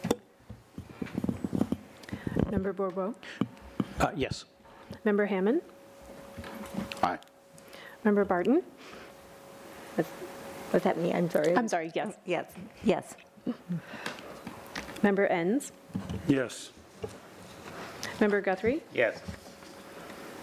D: Member Bourbeau?
G: Yes.
D: Member Hammond?
J: Aye.
D: Member Barton?
L: Was that me? I'm sorry.
D: I'm sorry, yes.
L: Yes. Yes.
D: Member Enns?
K: Yes.
D: Member Guthrie?
I: Yes.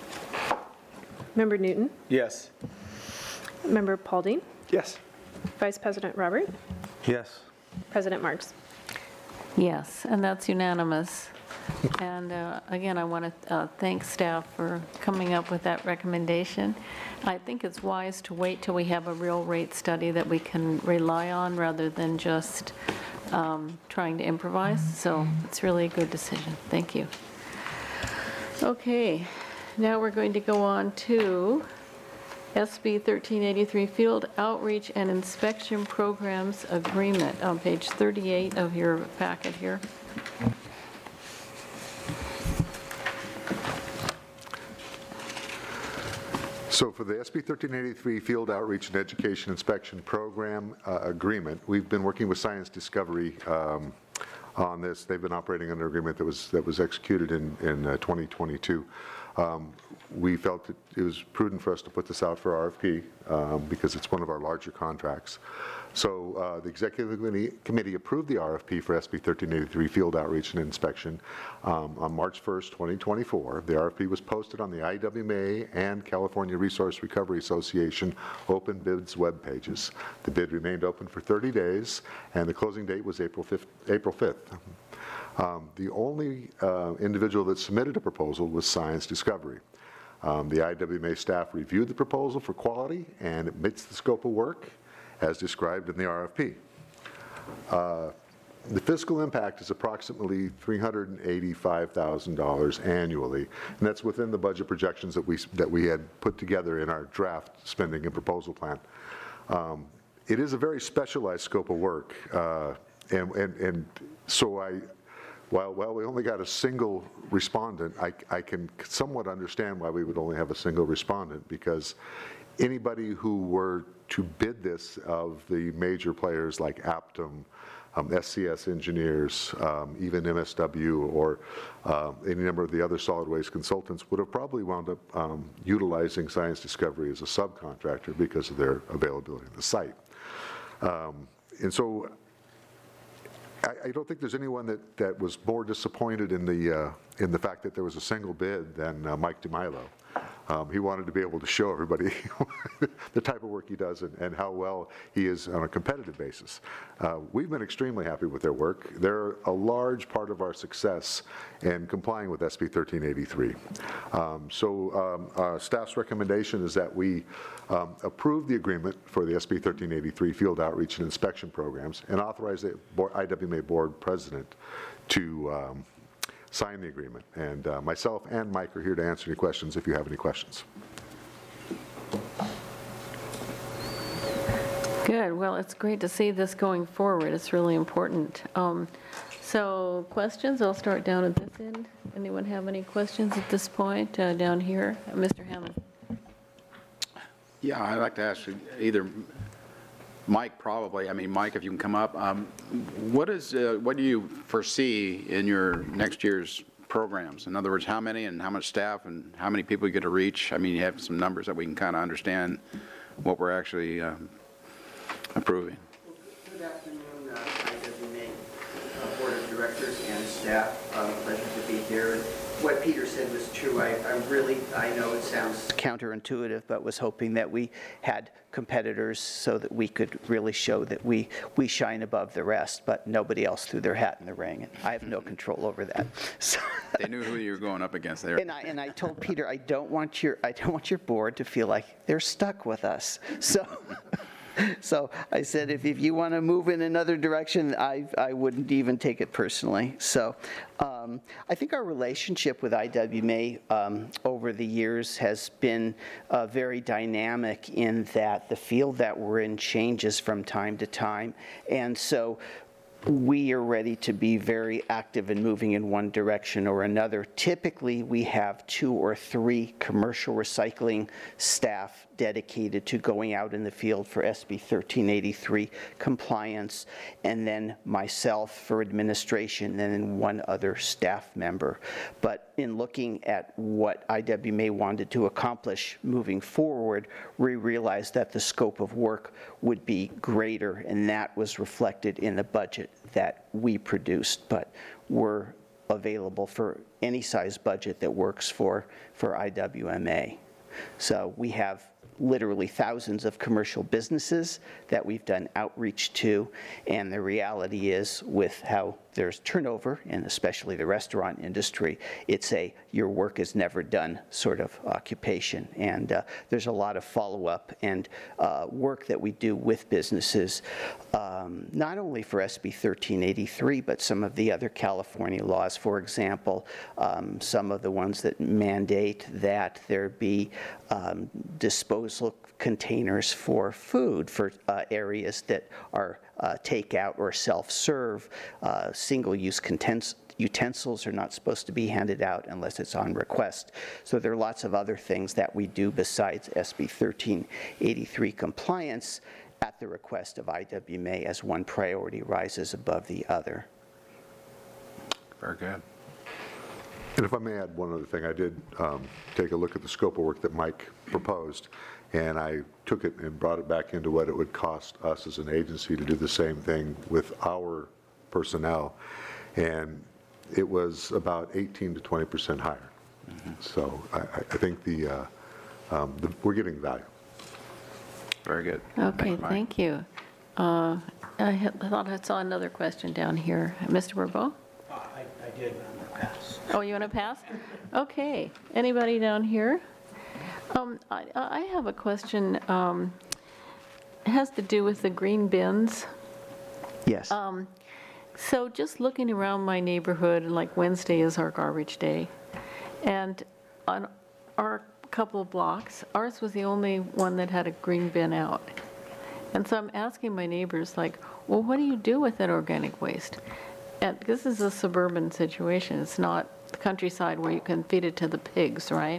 D: Member Newton,
H: Yes.
D: Member Paulding,
C: Yes.
D: Vice President Robert,
E: Yes.
D: President Marks.
A: Yes, and that's unanimous. And again, I want to thank staff for coming up with that recommendation. I think it's wise to wait till we have a real rate study that we can rely on rather than just trying to improvise. So it's really a good decision. Thank you. Okay, now we're going to go on to SB 1383 Field Outreach and Inspection Programs Agreement on page 38 of your packet here.
F: So for the SB 1383 Field Outreach and Education Inspection Program Agreement, we've been working with Science Discovery on this. They've been operating under an agreement that was executed in 2022. We felt it was prudent for us to put this out for RFP because it's one of our larger contracts. So the Executive Committee approved the RFP for SB 1383 Field Outreach and Inspection on March 1st, 2024. The RFP was posted on the IWMA and California Resource Recovery Association open bids web pages. The bid remained open for 30 days, and the closing date was April 5th. The only individual that submitted a proposal was Science Discovery. The IWMA staff reviewed the proposal for quality and it meets the scope of work as described in the RFP. The fiscal impact is approximately $385,000 annually, and that's within the budget projections that we had put together in our draft spending and proposal plan. It is a very specialized scope of work, and so while we only got a single respondent, I can somewhat understand why we would only have a single respondent, because anybody who were to bid this of the major players like Aptum, SCS Engineers, even MSW, or any number of the other solid waste consultants would have probably wound up utilizing Science Discovery as a subcontractor because of their availability of the site. And so I don't think there's anyone that was more disappointed in the fact that there was a single bid than Mike DeMilo. He wanted to be able to show everybody the type of work he does and how well he is on a competitive basis. We've been extremely happy with their work. They're a large part of our success in complying with SB 1383. Staff's recommendation is that we approve the agreement for the SB 1383 Field Outreach and Inspection Programs and authorize the IWMA Board President to sign the agreement. And myself and Mike are here to answer any questions if you have any questions.
A: Good. Well, it's great to see this going forward. It's really important. So questions, I'll start down at this end. Anyone have any questions at this point down here? Mr. Hammond.
J: Yeah, I'd like to ask either Mike, probably. I mean, Mike, if you can come up. What do you foresee in your next year's programs? In other words, how many and how much staff and how many people you get to reach? I mean, you have some numbers that we can kind of understand what we're actually approving.
M: Good afternoon, IWMA Board of Directors and staff. Pleasure to be here. What Peter said was true. I know it sounds counterintuitive, but was hoping that we had competitors so that we could really show that we shine above the rest, but nobody else threw their hat in the ring, and I have no control over that. So
J: they knew who you were going up against there.
M: And I told Peter, I don't want your board to feel like they're stuck with us. So I said, if you want to move in another direction, I wouldn't even take it personally. So I think our relationship with IWMA over the years has been very dynamic in that the field that we're in changes from time to time. And so we are ready to be very active in moving in one direction or another. Typically, we have 2 or 3 commercial recycling staff dedicated to going out in the field for SB 1383 compliance, and then myself for administration, and then 1 other staff member. But in looking at what IWMA wanted to accomplish moving forward, we realized that the scope of work would be greater, and that was reflected in the budget that we produced. But we're available for any size budget that works for IWMA. So we have literally thousands of commercial businesses that we've done outreach to, and the reality is, with how there's turnover, and especially the restaurant industry, it's a your work is never done sort of occupation. And there's a lot of follow-up and work that we do with businesses, not only for SB 1383, but some of the other California laws. For example, some of the ones that mandate that there be disposal containers for food for areas that are takeout or self-serve. Single-use utensils are not supposed to be handed out unless it's on request. So there are lots of other things that we do besides SB 1383 compliance at the request of IWMA as one priority rises above the other.
J: Very good.
F: And if I may add one other thing, I did take a look at the scope of work that Mike proposed, and I took it and brought it back into what it would cost us as an agency to do the same thing with our personnel, and it was about 18 to 20% higher. So I think we're getting value.
J: Very good.
A: Okay, thank you. I thought I saw another question down here. Mr. Bourbeau?
G: I did, but I'm going to pass.
A: Oh, you want to pass? Okay. Anybody down here? I have a question. It has to do with the green bins.
M: Yes.
A: So just looking around my neighborhood, like Wednesday is our garbage day, and on our couple of blocks, ours was the only one that had a green bin out. And so I'm asking my neighbors, like, well, what do you do with that organic waste? And this is a suburban situation. It's not the countryside where you can feed it to the pigs, right?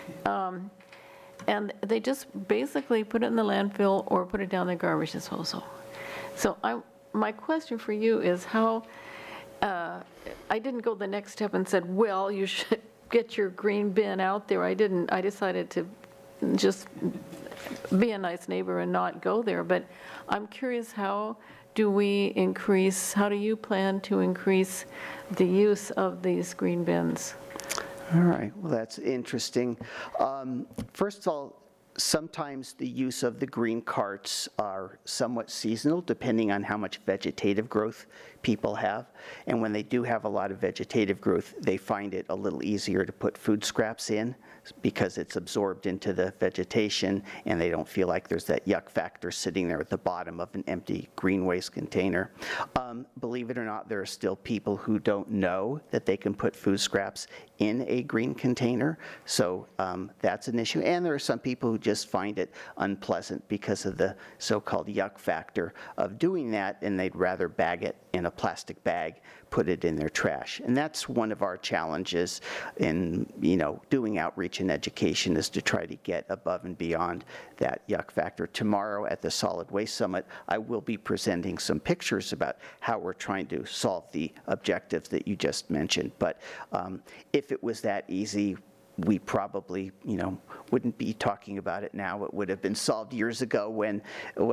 A: And they just basically put it in the landfill or put it down the garbage disposal. So my question for you is how, I didn't go the next step and said, well, you should get your green bin out there. I didn't. I decided to just be a nice neighbor and not go there. But I'm curious, how do you plan to increase the use of these green bins?
M: All right, well, that's interesting. First of all, sometimes the use of the green carts are somewhat seasonal, depending on how much vegetative growth people have. And when they do have a lot of vegetative growth, they find it a little easier to put food scraps in because it's absorbed into the vegetation, and they don't feel like there's that yuck factor sitting there at the bottom of an empty green waste container. Believe it or not, there are still people who don't know that they can put food scraps in a green container, so that's an issue. And there are some people who just find it unpleasant because of the so-called yuck factor of doing that, and they'd rather bag it in a plastic bag, put it in their trash. And that's one of our challenges in, doing outreach and education, is to try to get above and beyond that yuck factor. Tomorrow at the Solid Waste Summit, I will be presenting some pictures about how we're trying to solve the objectives that you just mentioned. But if it was that easy, we probably, wouldn't be talking about it now. It would have been solved years ago when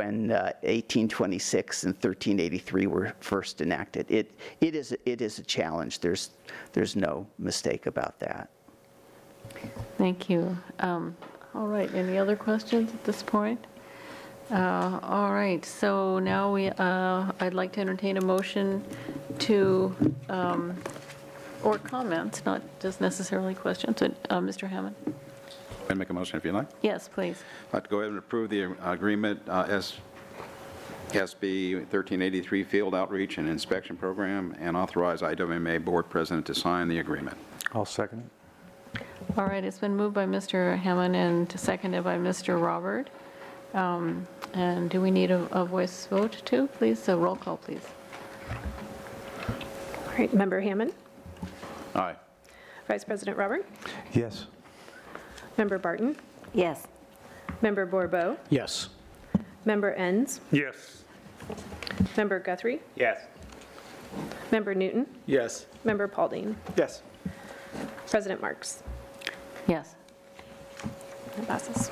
M: 1826 and 1383 were first enacted. It is a challenge. There's no mistake about that.
A: Thank you. All right, any other questions at this point? All right, so now I'd like to entertain a motion to, or comments, not just necessarily questions. Mr. Hammond?
J: Can I make a motion if you like?
A: Yes, please.
J: I'd like to go ahead and approve the agreement, SB 1383 Field Outreach and Inspection Program, and authorize IWMA Board President to sign the agreement.
K: I'll second it.
A: All right, it's been moved by Mr. Hammond and seconded by Mr. Robert. And do we need a voice vote too, please? So roll call, please.
D: All right, Member Hammond?
J: Aye.
D: Vice President Robert?
K: Yes.
D: Member Barton?
L: Yes.
D: Member Bourbeau?
G: Yes.
D: Member Enns?
K: Yes.
D: Member Guthrie?
I: Yes.
D: Member Newton?
H: Yes.
D: Member Paulding?
C: Yes.
D: President Marks?
A: Yes.
D: That passes.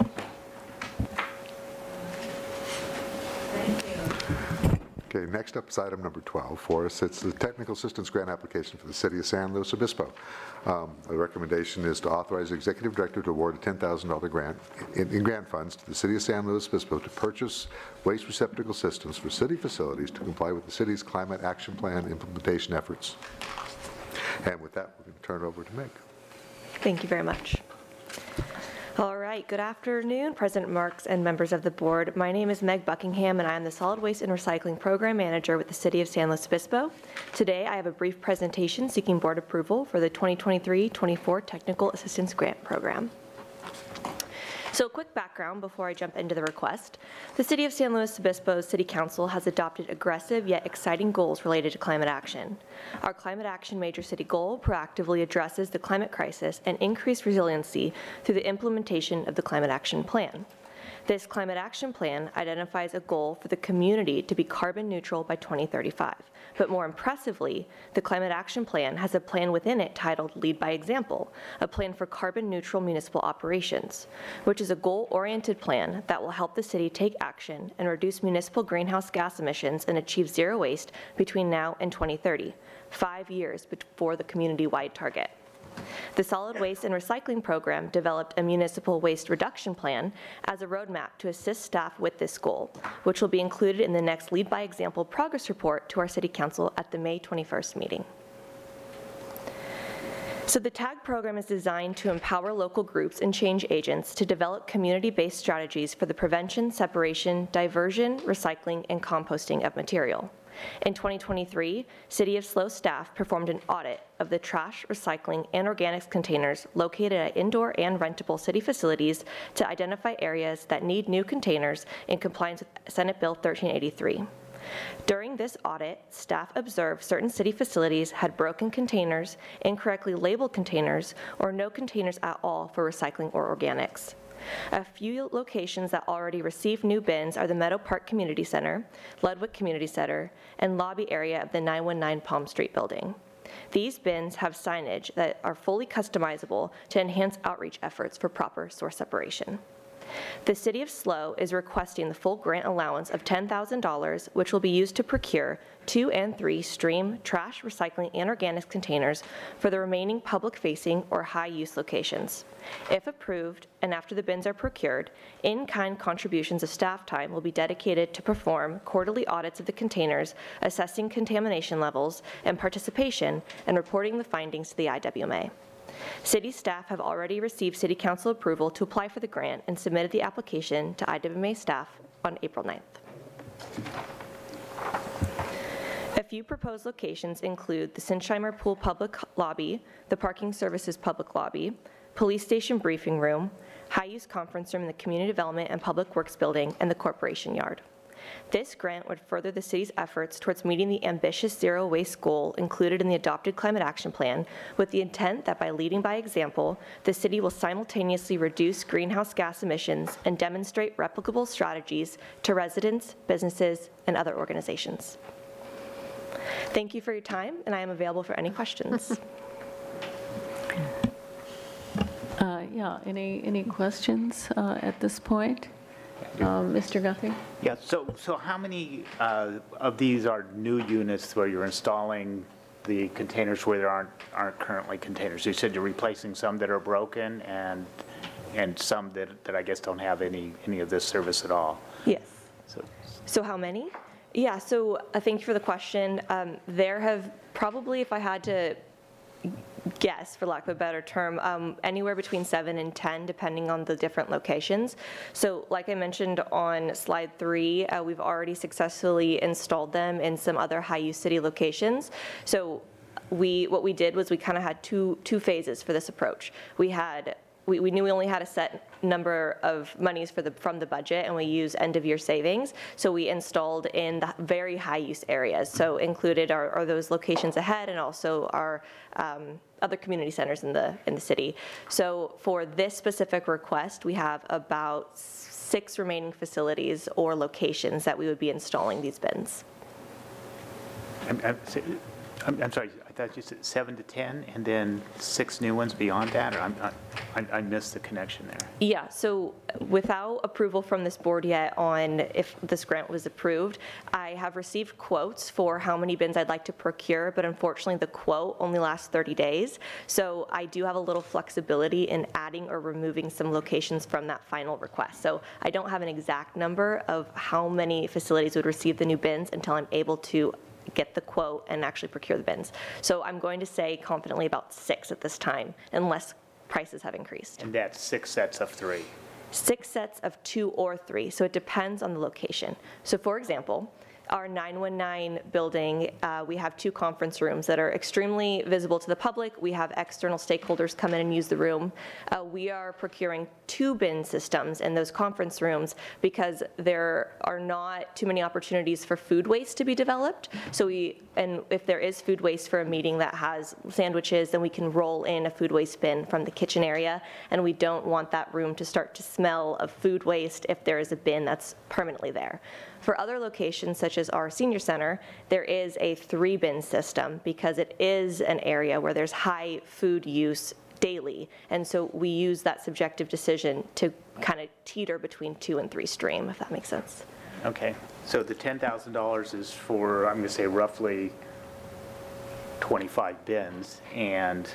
F: Okay, next up is item number 12 for us. It's the technical assistance grant application for the city of San Luis Obispo. The recommendation is to authorize the executive director to award a $10,000 grant in grant funds to the city of San Luis Obispo to purchase waste receptacle systems for city facilities to comply with the city's climate action plan implementation efforts. And with that, we're going to turn it over to Meg.
N: Thank you very much. All right, good afternoon, President Marks and members of the board. My name is Meg Buckingham, and I am the Solid Waste and Recycling Program Manager with the City of San Luis Obispo. Today, I have a brief presentation seeking board approval for the 2023-24 Technical Assistance Grant Program. So a quick background before I jump into the request. The City of San Luis Obispo's City Council has adopted aggressive yet exciting goals related to climate action. Our Climate Action Major City Goal proactively addresses the climate crisis and increased resiliency through the implementation of the Climate Action Plan. This Climate Action Plan identifies a goal for the community to be carbon neutral by 2035. But more impressively, the Climate Action Plan has a plan within it titled Lead by Example, a plan for carbon neutral municipal operations, which is a goal-oriented plan that will help the city take action and reduce municipal greenhouse gas emissions and achieve zero waste between now and 2030, 5 years before the community-wide target. The Solid Waste and Recycling Program developed a municipal waste reduction plan as a roadmap to assist staff with this goal, which will be included in the next Lead by Example progress report to our City Council at the May 21st meeting. So the TAG program is designed to empower local groups and change agents to develop community-based strategies for the prevention, separation, diversion, recycling, and composting of material. In 2023, City of SLO staff performed an audit of the trash, recycling, and organics containers located at indoor and rentable city facilities to identify areas that need new containers in compliance with Senate Bill 1383. During this audit, staff observed certain city facilities had broken containers, incorrectly labeled containers, or no containers at all for recycling or organics. A few locations that already received new bins are the Meadow Park Community Center, Ludwig Community Center, and lobby area of the 919 Palm Street building. These bins have signage that are fully customizable to enhance outreach efforts for proper source separation. The City of SLO is requesting the full grant allowance of $10,000, which will be used to procure 2 and 3 stream, trash, recycling, and organics containers for the remaining public-facing or high-use locations. If approved, and after the bins are procured, in-kind contributions of staff time will be dedicated to perform quarterly audits of the containers, assessing contamination levels and participation, and reporting the findings to the IWMA. City staff have already received City Council approval to apply for the grant and submitted the application to IWMA staff on April 9th. A few proposed locations include the Sinsheimer Pool Public Lobby, the Parking Services Public Lobby, Police Station Briefing Room, High-Use Conference Room in the Community Development and Public Works Building, and the Corporation Yard. This grant would further the city's efforts towards meeting the ambitious zero waste goal included in the adopted Climate Action Plan, with the intent that by leading by example, the city will simultaneously reduce greenhouse gas emissions and demonstrate replicable strategies to residents, businesses, and other organizations. Thank you for your time, and I am available for any questions.
A: Yeah, any questions at this point? Mr. Guthrie?
I: Yeah, so how many of these are new units where you're installing the containers where there aren't currently containers? You said you're replacing some that are broken and some that I guess don't have any of this service at all.
N: Yes. So how many? Yeah, so thank you for the question. There have probably, if I had to guess, for lack of a better term, anywhere between 7 and 10, depending on the different locations. So like I mentioned on slide 3, we've already successfully installed them in some other high-use city locations. So what we did was we kind of had two phases for this approach. We knew we only had a set number of monies from the budget, and we use end-of-year savings. So we installed in the very high-use areas. So included are those locations ahead, and also our other community centers in the city. So for this specific request, we have about 6 remaining facilities or locations that we would be installing these bins.
I: I'm sorry. thought you said 7 to 10, and then 6 new ones beyond that, or I missed the connection there.
N: Yeah, so without approval from this board yet on if this grant was approved, I have received quotes for how many bins I'd like to procure, but unfortunately the quote only lasts 30 days. So I do have a little flexibility in adding or removing some locations from that final request. So I don't have an exact number of how many facilities would receive the new bins until I'm able to get the quote and actually procure the bins. So I'm going to say confidently about 6 at this time, unless prices have increased.
I: And that's 6 sets of 3.
N: 6 sets of 2 or 3, so it depends on the location. So for example, our 919 building, we have 2 conference rooms that are extremely visible to the public. We have external stakeholders come in and use the room. We are procuring 2 bin systems in those conference rooms because there are not too many opportunities for food waste to be developed. So and if there is food waste for a meeting that has sandwiches, then we can roll in a food waste bin from the kitchen area, and we don't want that room to start to smell of food waste if there is a bin that's permanently there. For other locations, such as our senior center, there is a 3-bin system because it is an area where there's high food use daily. And so we use that subjective decision to kind of teeter between 2 and 3 stream, if that makes sense.
I: Okay, so the $10,000 is for, I'm going to say, roughly 25 bins and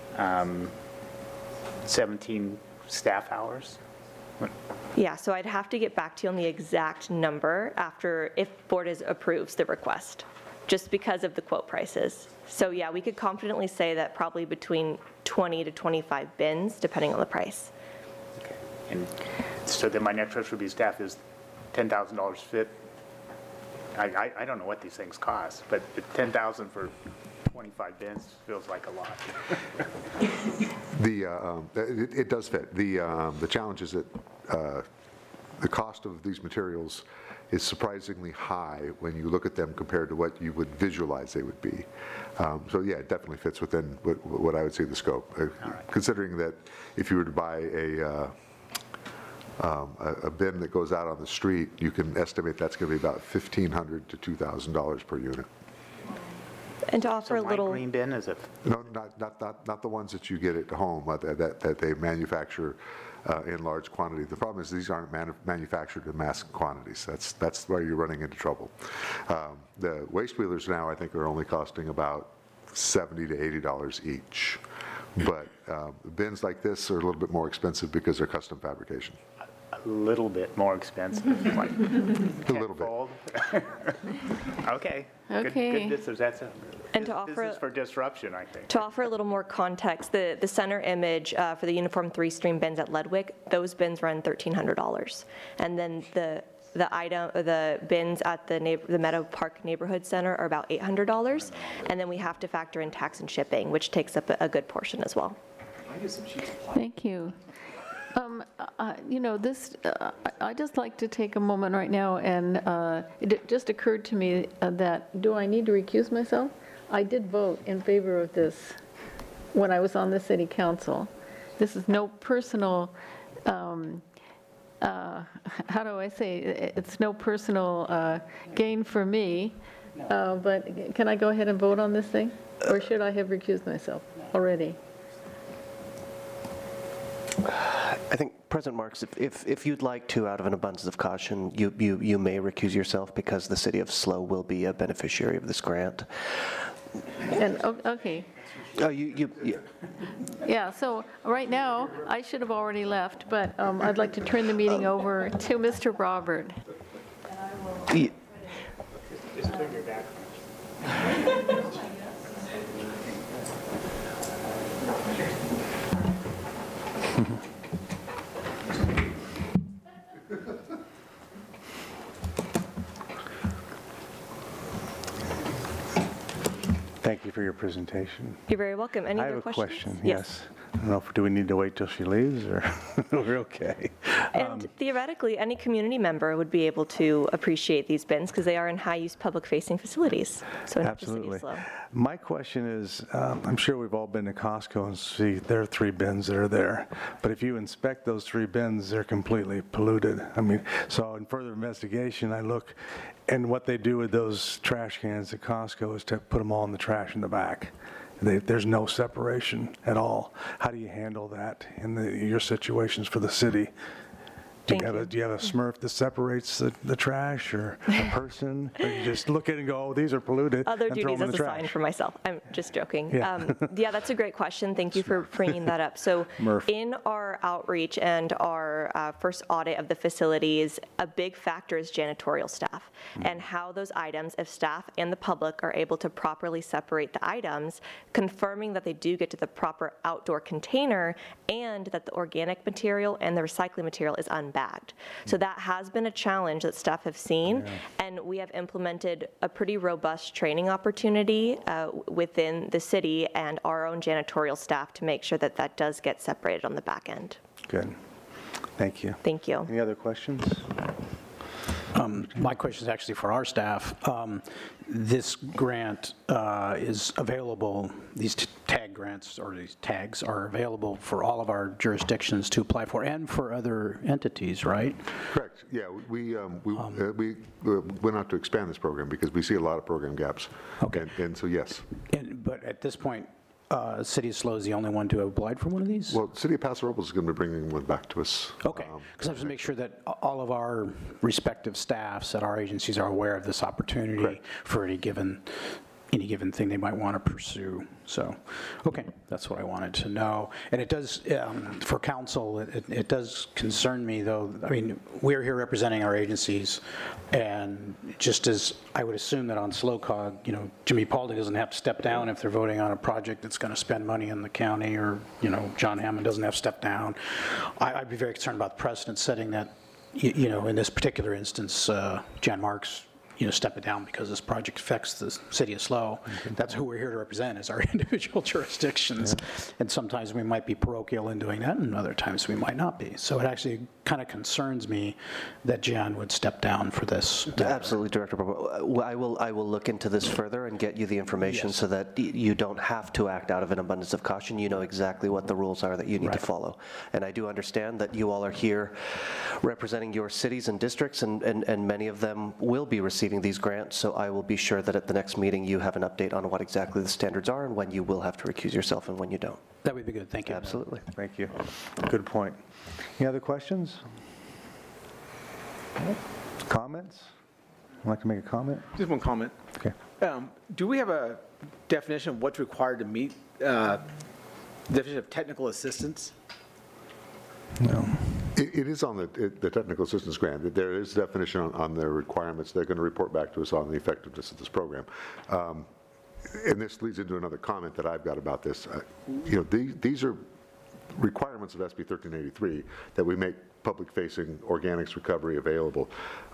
I: 17 staff hours?
N: Yeah, so I'd have to get back to you on the exact number after, if board approves the request, just because of the quote prices. So yeah, we could confidently say that probably between 20 to 25 bins, depending on the price.
I: Okay, and so then my next question would be, staff, is $10,000 fit? I don't know what these things cost, but $10,000 for 25 bins feels like a lot.
F: It does fit. The challenge is that the cost of these materials is surprisingly high when you look at them compared to what you would visualize they would be. So yeah, it definitely fits within what I would say the scope. Considering that if you were to buy a bin that goes out on the street, you can estimate that's going to be about $1,500 to $2,000 per unit.
N: And to offer
I: so
N: a little
I: green bin is it?
F: No, not the ones that you get at home that they manufacture in large quantity. The problem is these aren't manufactured in mass quantities. That's where you're running into trouble. The waste wheelers now, I think, are only costing about $70 to $80 each. But bins like this are a little bit more expensive because they're custom fabrication.
I: A little bit more expensive, like
F: a little bit.
I: Okay.
N: Okay.
I: Good business. That's
N: and to offer
I: business for disruption, I think.
N: To offer a little more context, the center image for the uniform 3-stream bins at Ledwick, those bins run $1,300, and then the bins at the Meadow Park Neighborhood Center are about $800, and then we have to factor in tax and shipping, which takes up a good portion as well.
A: Thank you. I'd just like to take a moment right now, and it just occurred to me that, do I need to recuse myself? I did vote in favor of this when I was on the city council. This is no personal, how do I say, it's no personal gain for me, but can I go ahead and vote on this thing? Or should I have recused myself already?
B: I think, President Marks, if you'd like to, out of an abundance of caution, you may recuse yourself because the city of SLO will be a beneficiary of this grant.
A: And, okay.
B: Oh,
A: Yeah, so right now, I should have already left, but I'd like to turn the meeting over to Mr. Robert.
I: Just turn your back.
O: Thank you for your presentation.
N: You're very welcome. Any other questions?
O: I have a question, yes. I don't know if, do we need to wait till she leaves, or we're okay?
N: And theoretically, any community member would be able to appreciate these bins because they are in high-use public-facing facilities. So
O: absolutely. My question is, I'm sure we've all been to Costco and see there are 3 bins that are there. But if you inspect those 3 bins, they're completely polluted. I mean, so in further investigation, I look, and what they do with those trash cans at Costco is to put them all in the trash trash in the back. There's no separation at all. How do you handle that in your situations for the city? Do you have a Smurf that separates the trash, or a person? Or you just look at it and go, oh, these are polluted,
N: Other
O: and throw
N: duties
O: them in
N: as
O: the
N: assigned
O: trash?
N: for myself. I'm just joking.
O: Yeah.
N: Yeah, that's a great question. Thank you for bringing that up. So in our outreach and our first audit of the facilities, a big factor is janitorial staff and how those items, if staff and the public are able to properly separate the items, confirming that they do get to the proper outdoor container and that the organic material and the recycling material is unbagged. So that has been a challenge that staff have seen, and we have implemented a pretty robust training opportunity within the city and our own janitorial staff to make sure that that does get separated on the back end.
O: Good. Thank you.
N: Thank you.
O: Any other questions?
G: My question is actually for our staff. This grant is available, these tag grants or these tags are available for all of our jurisdictions to apply for and for other entities, right?
F: Correct. Yeah, we went out to expand this program because we see a lot of program gaps.
G: Okay.
F: And so, yes.
G: But at this point, City of SLO is the only one to have applied for one of these?
F: Well, City of Paso Robles is going to be bringing one back to us.
G: Okay, because I have to make sure that all of our respective staffs at our agencies are aware of this opportunity for any given thing they might want to pursue. So, okay, that's what I wanted to know. And it does, for council, it does concern me, though. I mean, we're here representing our agencies, and just as I would assume that on SLOCOG, you know, Jimmy Paulding doesn't have to step down if they're voting on a project that's going to spend money in the county, or, you know, John Hammond doesn't have to step down. I'd be very concerned about the precedent setting that, you know, in this particular instance, Jan Marks, you know, step it down because this project affects the city of SLO. That's who we're here to represent, is our individual jurisdictions. And sometimes we might be parochial in doing that, and other times we might not be. So it actually kind of concerns me that Jan would step down for this.
B: Absolutely, Director Bobo. I will look into this further and get you the information so that you don't have to act out of an abundance of caution. You know exactly what the rules are that you need to follow. And I do understand that you all are here representing your cities and districts, and many of them will be receiving these grants, so I will be sure that at the next meeting you have an update on what exactly the standards are and when you will have to recuse yourself and when you don't.
G: That would be good. Thank you.
B: Absolutely.
O: Thank you. Good point. Any other questions? Comments? Would like to make a comment?
H: Just one comment.
O: Okay.
H: Do we have a definition of what's required to meet definition of technical assistance?
O: No.
F: It is on the technical assistance grant. There is definition on the requirements. They're going to report back to us on the effectiveness of this program. And this leads into another comment that I've got about this. You know, these are requirements of SB 1383 that we make public-facing organics recovery available.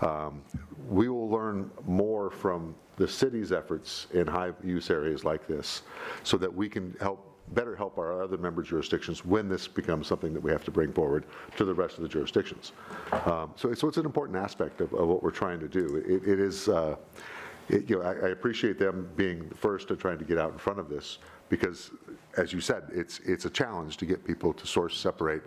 F: We will learn more from the city's efforts in high-use areas like this so that we can better help our other member jurisdictions when this becomes something that we have to bring forward to the rest of the jurisdictions. So it's an important aspect of what we're trying to do. It is, you know, I appreciate them being the first to trying to get out in front of this because, as you said, it's a challenge to get people to source, separate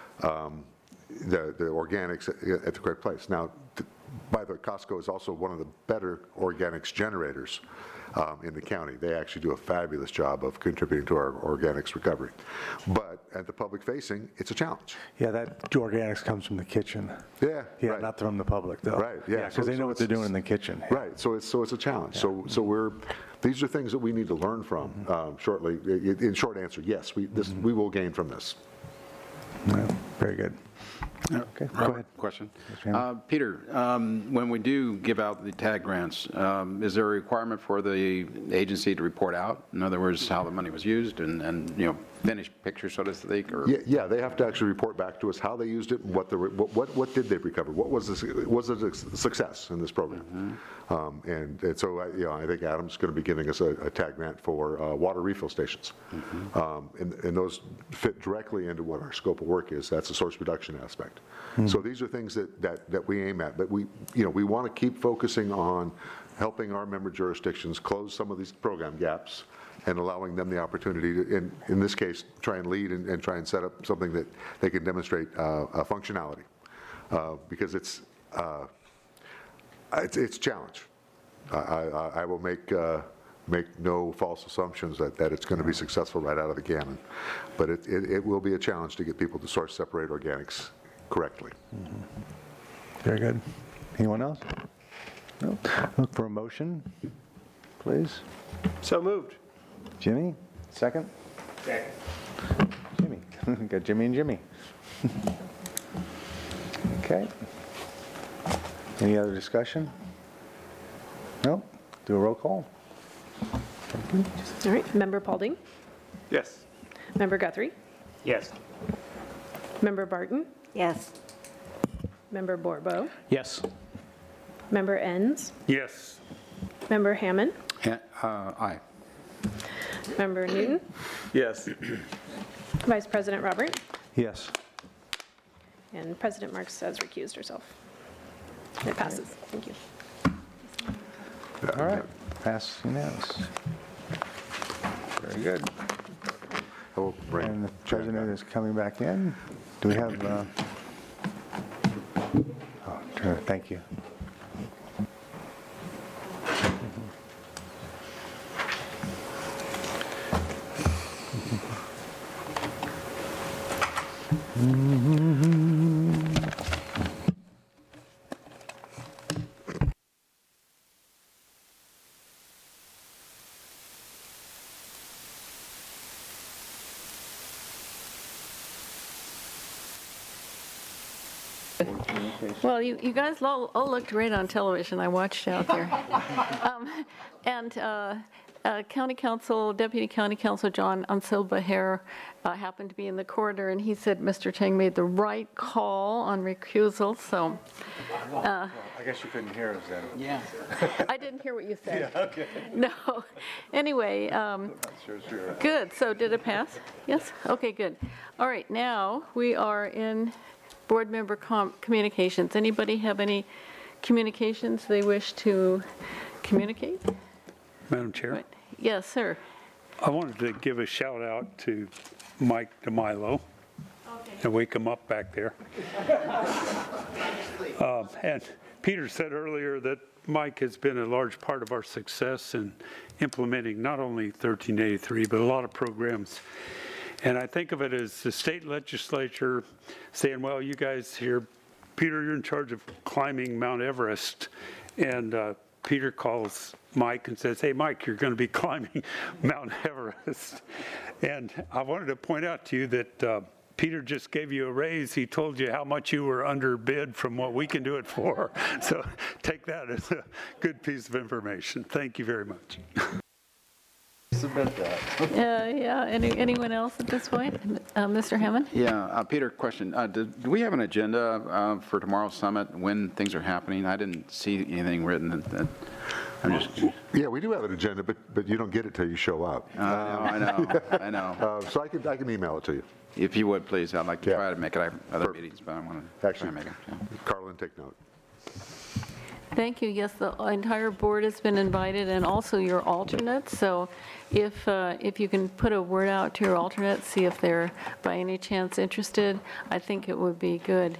F: the organics at the correct place. Now, by the way, Costco is also one of the better organics generators in the county. They actually do a fabulous job of contributing to our organics recovery. But at the public facing, it's a challenge.
O: Yeah, that organics comes from the kitchen.
F: Yeah,
O: Yeah, not from the public, though.
F: Right, yeah.
O: Because they know what they're doing in the kitchen.
F: Right, so it's a challenge. So these are things that we need to learn from shortly. In short answer, yes, we will gain from this.
O: Very good. Okay, go ahead.
J: Question. Peter, when we do give out the tag grants, is there a requirement for the agency to report out? In other words, how the money was used and you know, finished picture, so to speak? Or?
F: Yeah, they have to actually report back to us how they used it and what did they recover? Was it a success in this program? And so you know, I think Adam's going to be giving us a tag grant for water refill stations, and those fit directly into what our scope of work is. That's a source reduction aspect. So these are things that we aim at, but we want to keep focusing on helping our member jurisdictions close some of these program gaps and allowing them the opportunity to, in this case, try and lead and try and set up something that they can demonstrate functionality, because it's a challenge. I will make make no false assumptions that it's going to be successful right out of the cannon. But it will be a challenge to get people to source separate organics correctly.
O: Very good. Anyone else? No. Look for a motion, please.
C: So moved.
O: Jimmy, second?
C: Second.
O: Jimmy. Got Jimmy and Jimmy. Okay. Any other discussion? No? Do a roll call.
D: All right, Member Paulding,
C: Yes.
D: Member Guthrie,
I: Yes.
D: Member Barton,
L: Yes.
D: Member Borbo,
G: Yes.
D: Member Enns,
K: Yes.
D: Member Hammond,
J: Aye.
D: Member Newton,
H: Yes.
D: Vice President Robert,
O: Yes.
D: and President Marks has recused herself. It passes. Thank you.
O: All right. Pass unanimous. Very good. And the president is coming back in. Do we have, thank you.
A: Well, you guys all looked great on television. I watched out there. County Council, Deputy County Council John Unsilva happened to be in the corridor, and he said Mr. Chang made the right call on recusal, so.
O: I guess you couldn't hear us then.
G: Yeah.
A: I didn't hear what you said.
O: Yeah, okay.
A: No. Anyway,
O: Sure.
A: good. So did it pass? Yes? Okay, good. All right, now we are in board member communications. Anybody have any communications they wish to communicate?
K: Madam Chair?
A: Right. Yes, sir.
K: I wanted to give a shout out to Mike DeMilo and wake him up back there. And Peter said earlier that Mike has been a large part of our success in implementing not only 1383, but a lot of programs. And I think of it as the state legislature saying, well, you guys here, Peter, you're in charge of climbing Mount Everest. And Peter calls Mike and says, hey, Mike, you're going to be climbing Mount Everest. And I wanted to point out to you that Peter just gave you a raise. He told you how much you were underbid from what we can do it for. So take that as a good piece of information. Thank you very much.
J: Submit that.
A: Yeah, anyone else at this point? Mr. Hammond?
J: Yeah, Peter, question. Do we have an agenda for tomorrow's summit, when things are happening? I didn't see anything written. I'm just.
F: Yeah, we do have an agenda, but you don't get it till you show up.
J: I know.
F: So I can email it to you.
J: If you would, please. I'd like to try to make it. I have other meetings, but I want to try to make it. Yeah.
F: Carlin, take note.
A: Thank you. Yes, the entire board has been invited, and also your alternates. So if you can put a word out to your alternates, see if they're by any chance interested, I think it would be good.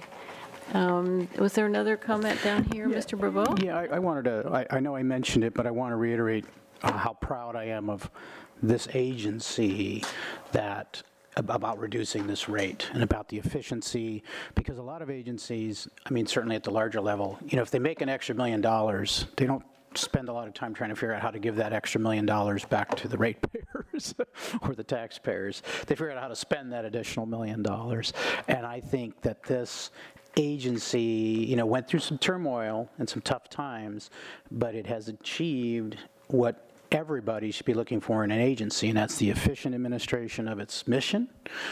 A: Was there another comment down here, Mr. Bourbeau?
G: Yeah, I wanted to, I know I mentioned it, but I want to reiterate how proud I am of this agency about reducing this rate and about the efficiency, because a lot of agencies, I mean, certainly at the larger level, if they make an extra $1 million, they don't spend a lot of time trying to figure out how to give that extra $1 million back to the ratepayers or the taxpayers. They figure out how to spend that additional $1 million. And I think that this agency, went through some turmoil and some tough times, but it has achieved what everybody should be looking for in an agency, and that's the efficient administration of its mission,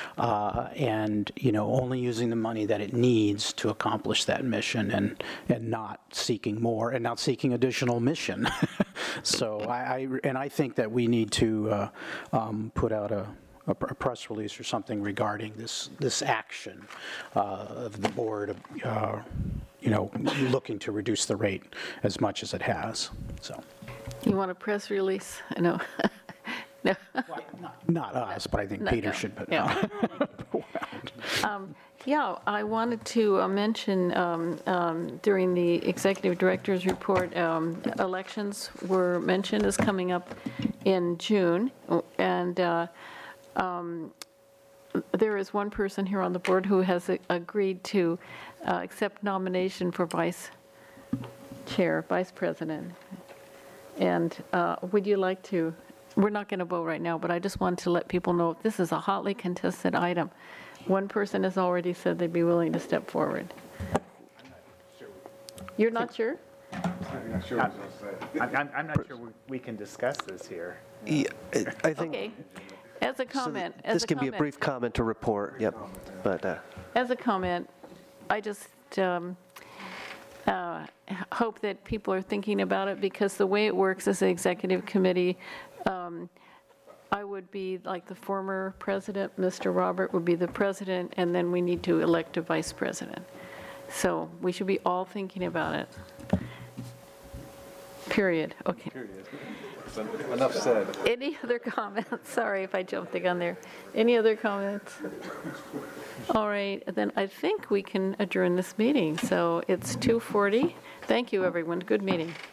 G: and only using the money that it needs to accomplish that mission, and not seeking more and not seeking additional mission. So I think that we need to put out a press release or something regarding this action of the board, looking to reduce the rate as much as it has. So.
A: You want a press release? No. No.
G: Not us, but I think Peter should. But
A: yeah. Yeah, I wanted to mention during the executive director's report, elections were mentioned as coming up in June, and there is one person here on the board who has agreed to accept nomination for vice president. And would you like to, we're not going to vote right now, but I just wanted to let people know this is a hotly contested item. One person has already said they'd be willing to step forward. You're not sure?
I: I'm not sure we can discuss this here.
B: Yeah, I think.
A: Okay. As a comment.
B: This can be a brief comment to report, yep. But
A: as a comment, I just hope that people are thinking about it, because the way it works as an executive committee, I would be like the former president, Mr. Robert would be the president, and then we need to elect a vice president. So we should be all thinking about it. Period. Okay.
E: Period. Enough said.
A: Any other comments? Sorry if I jumped the gun there. Any other comments? All right, then I think we can adjourn this meeting. So it's 2:40. Thank you, everyone. Good meeting.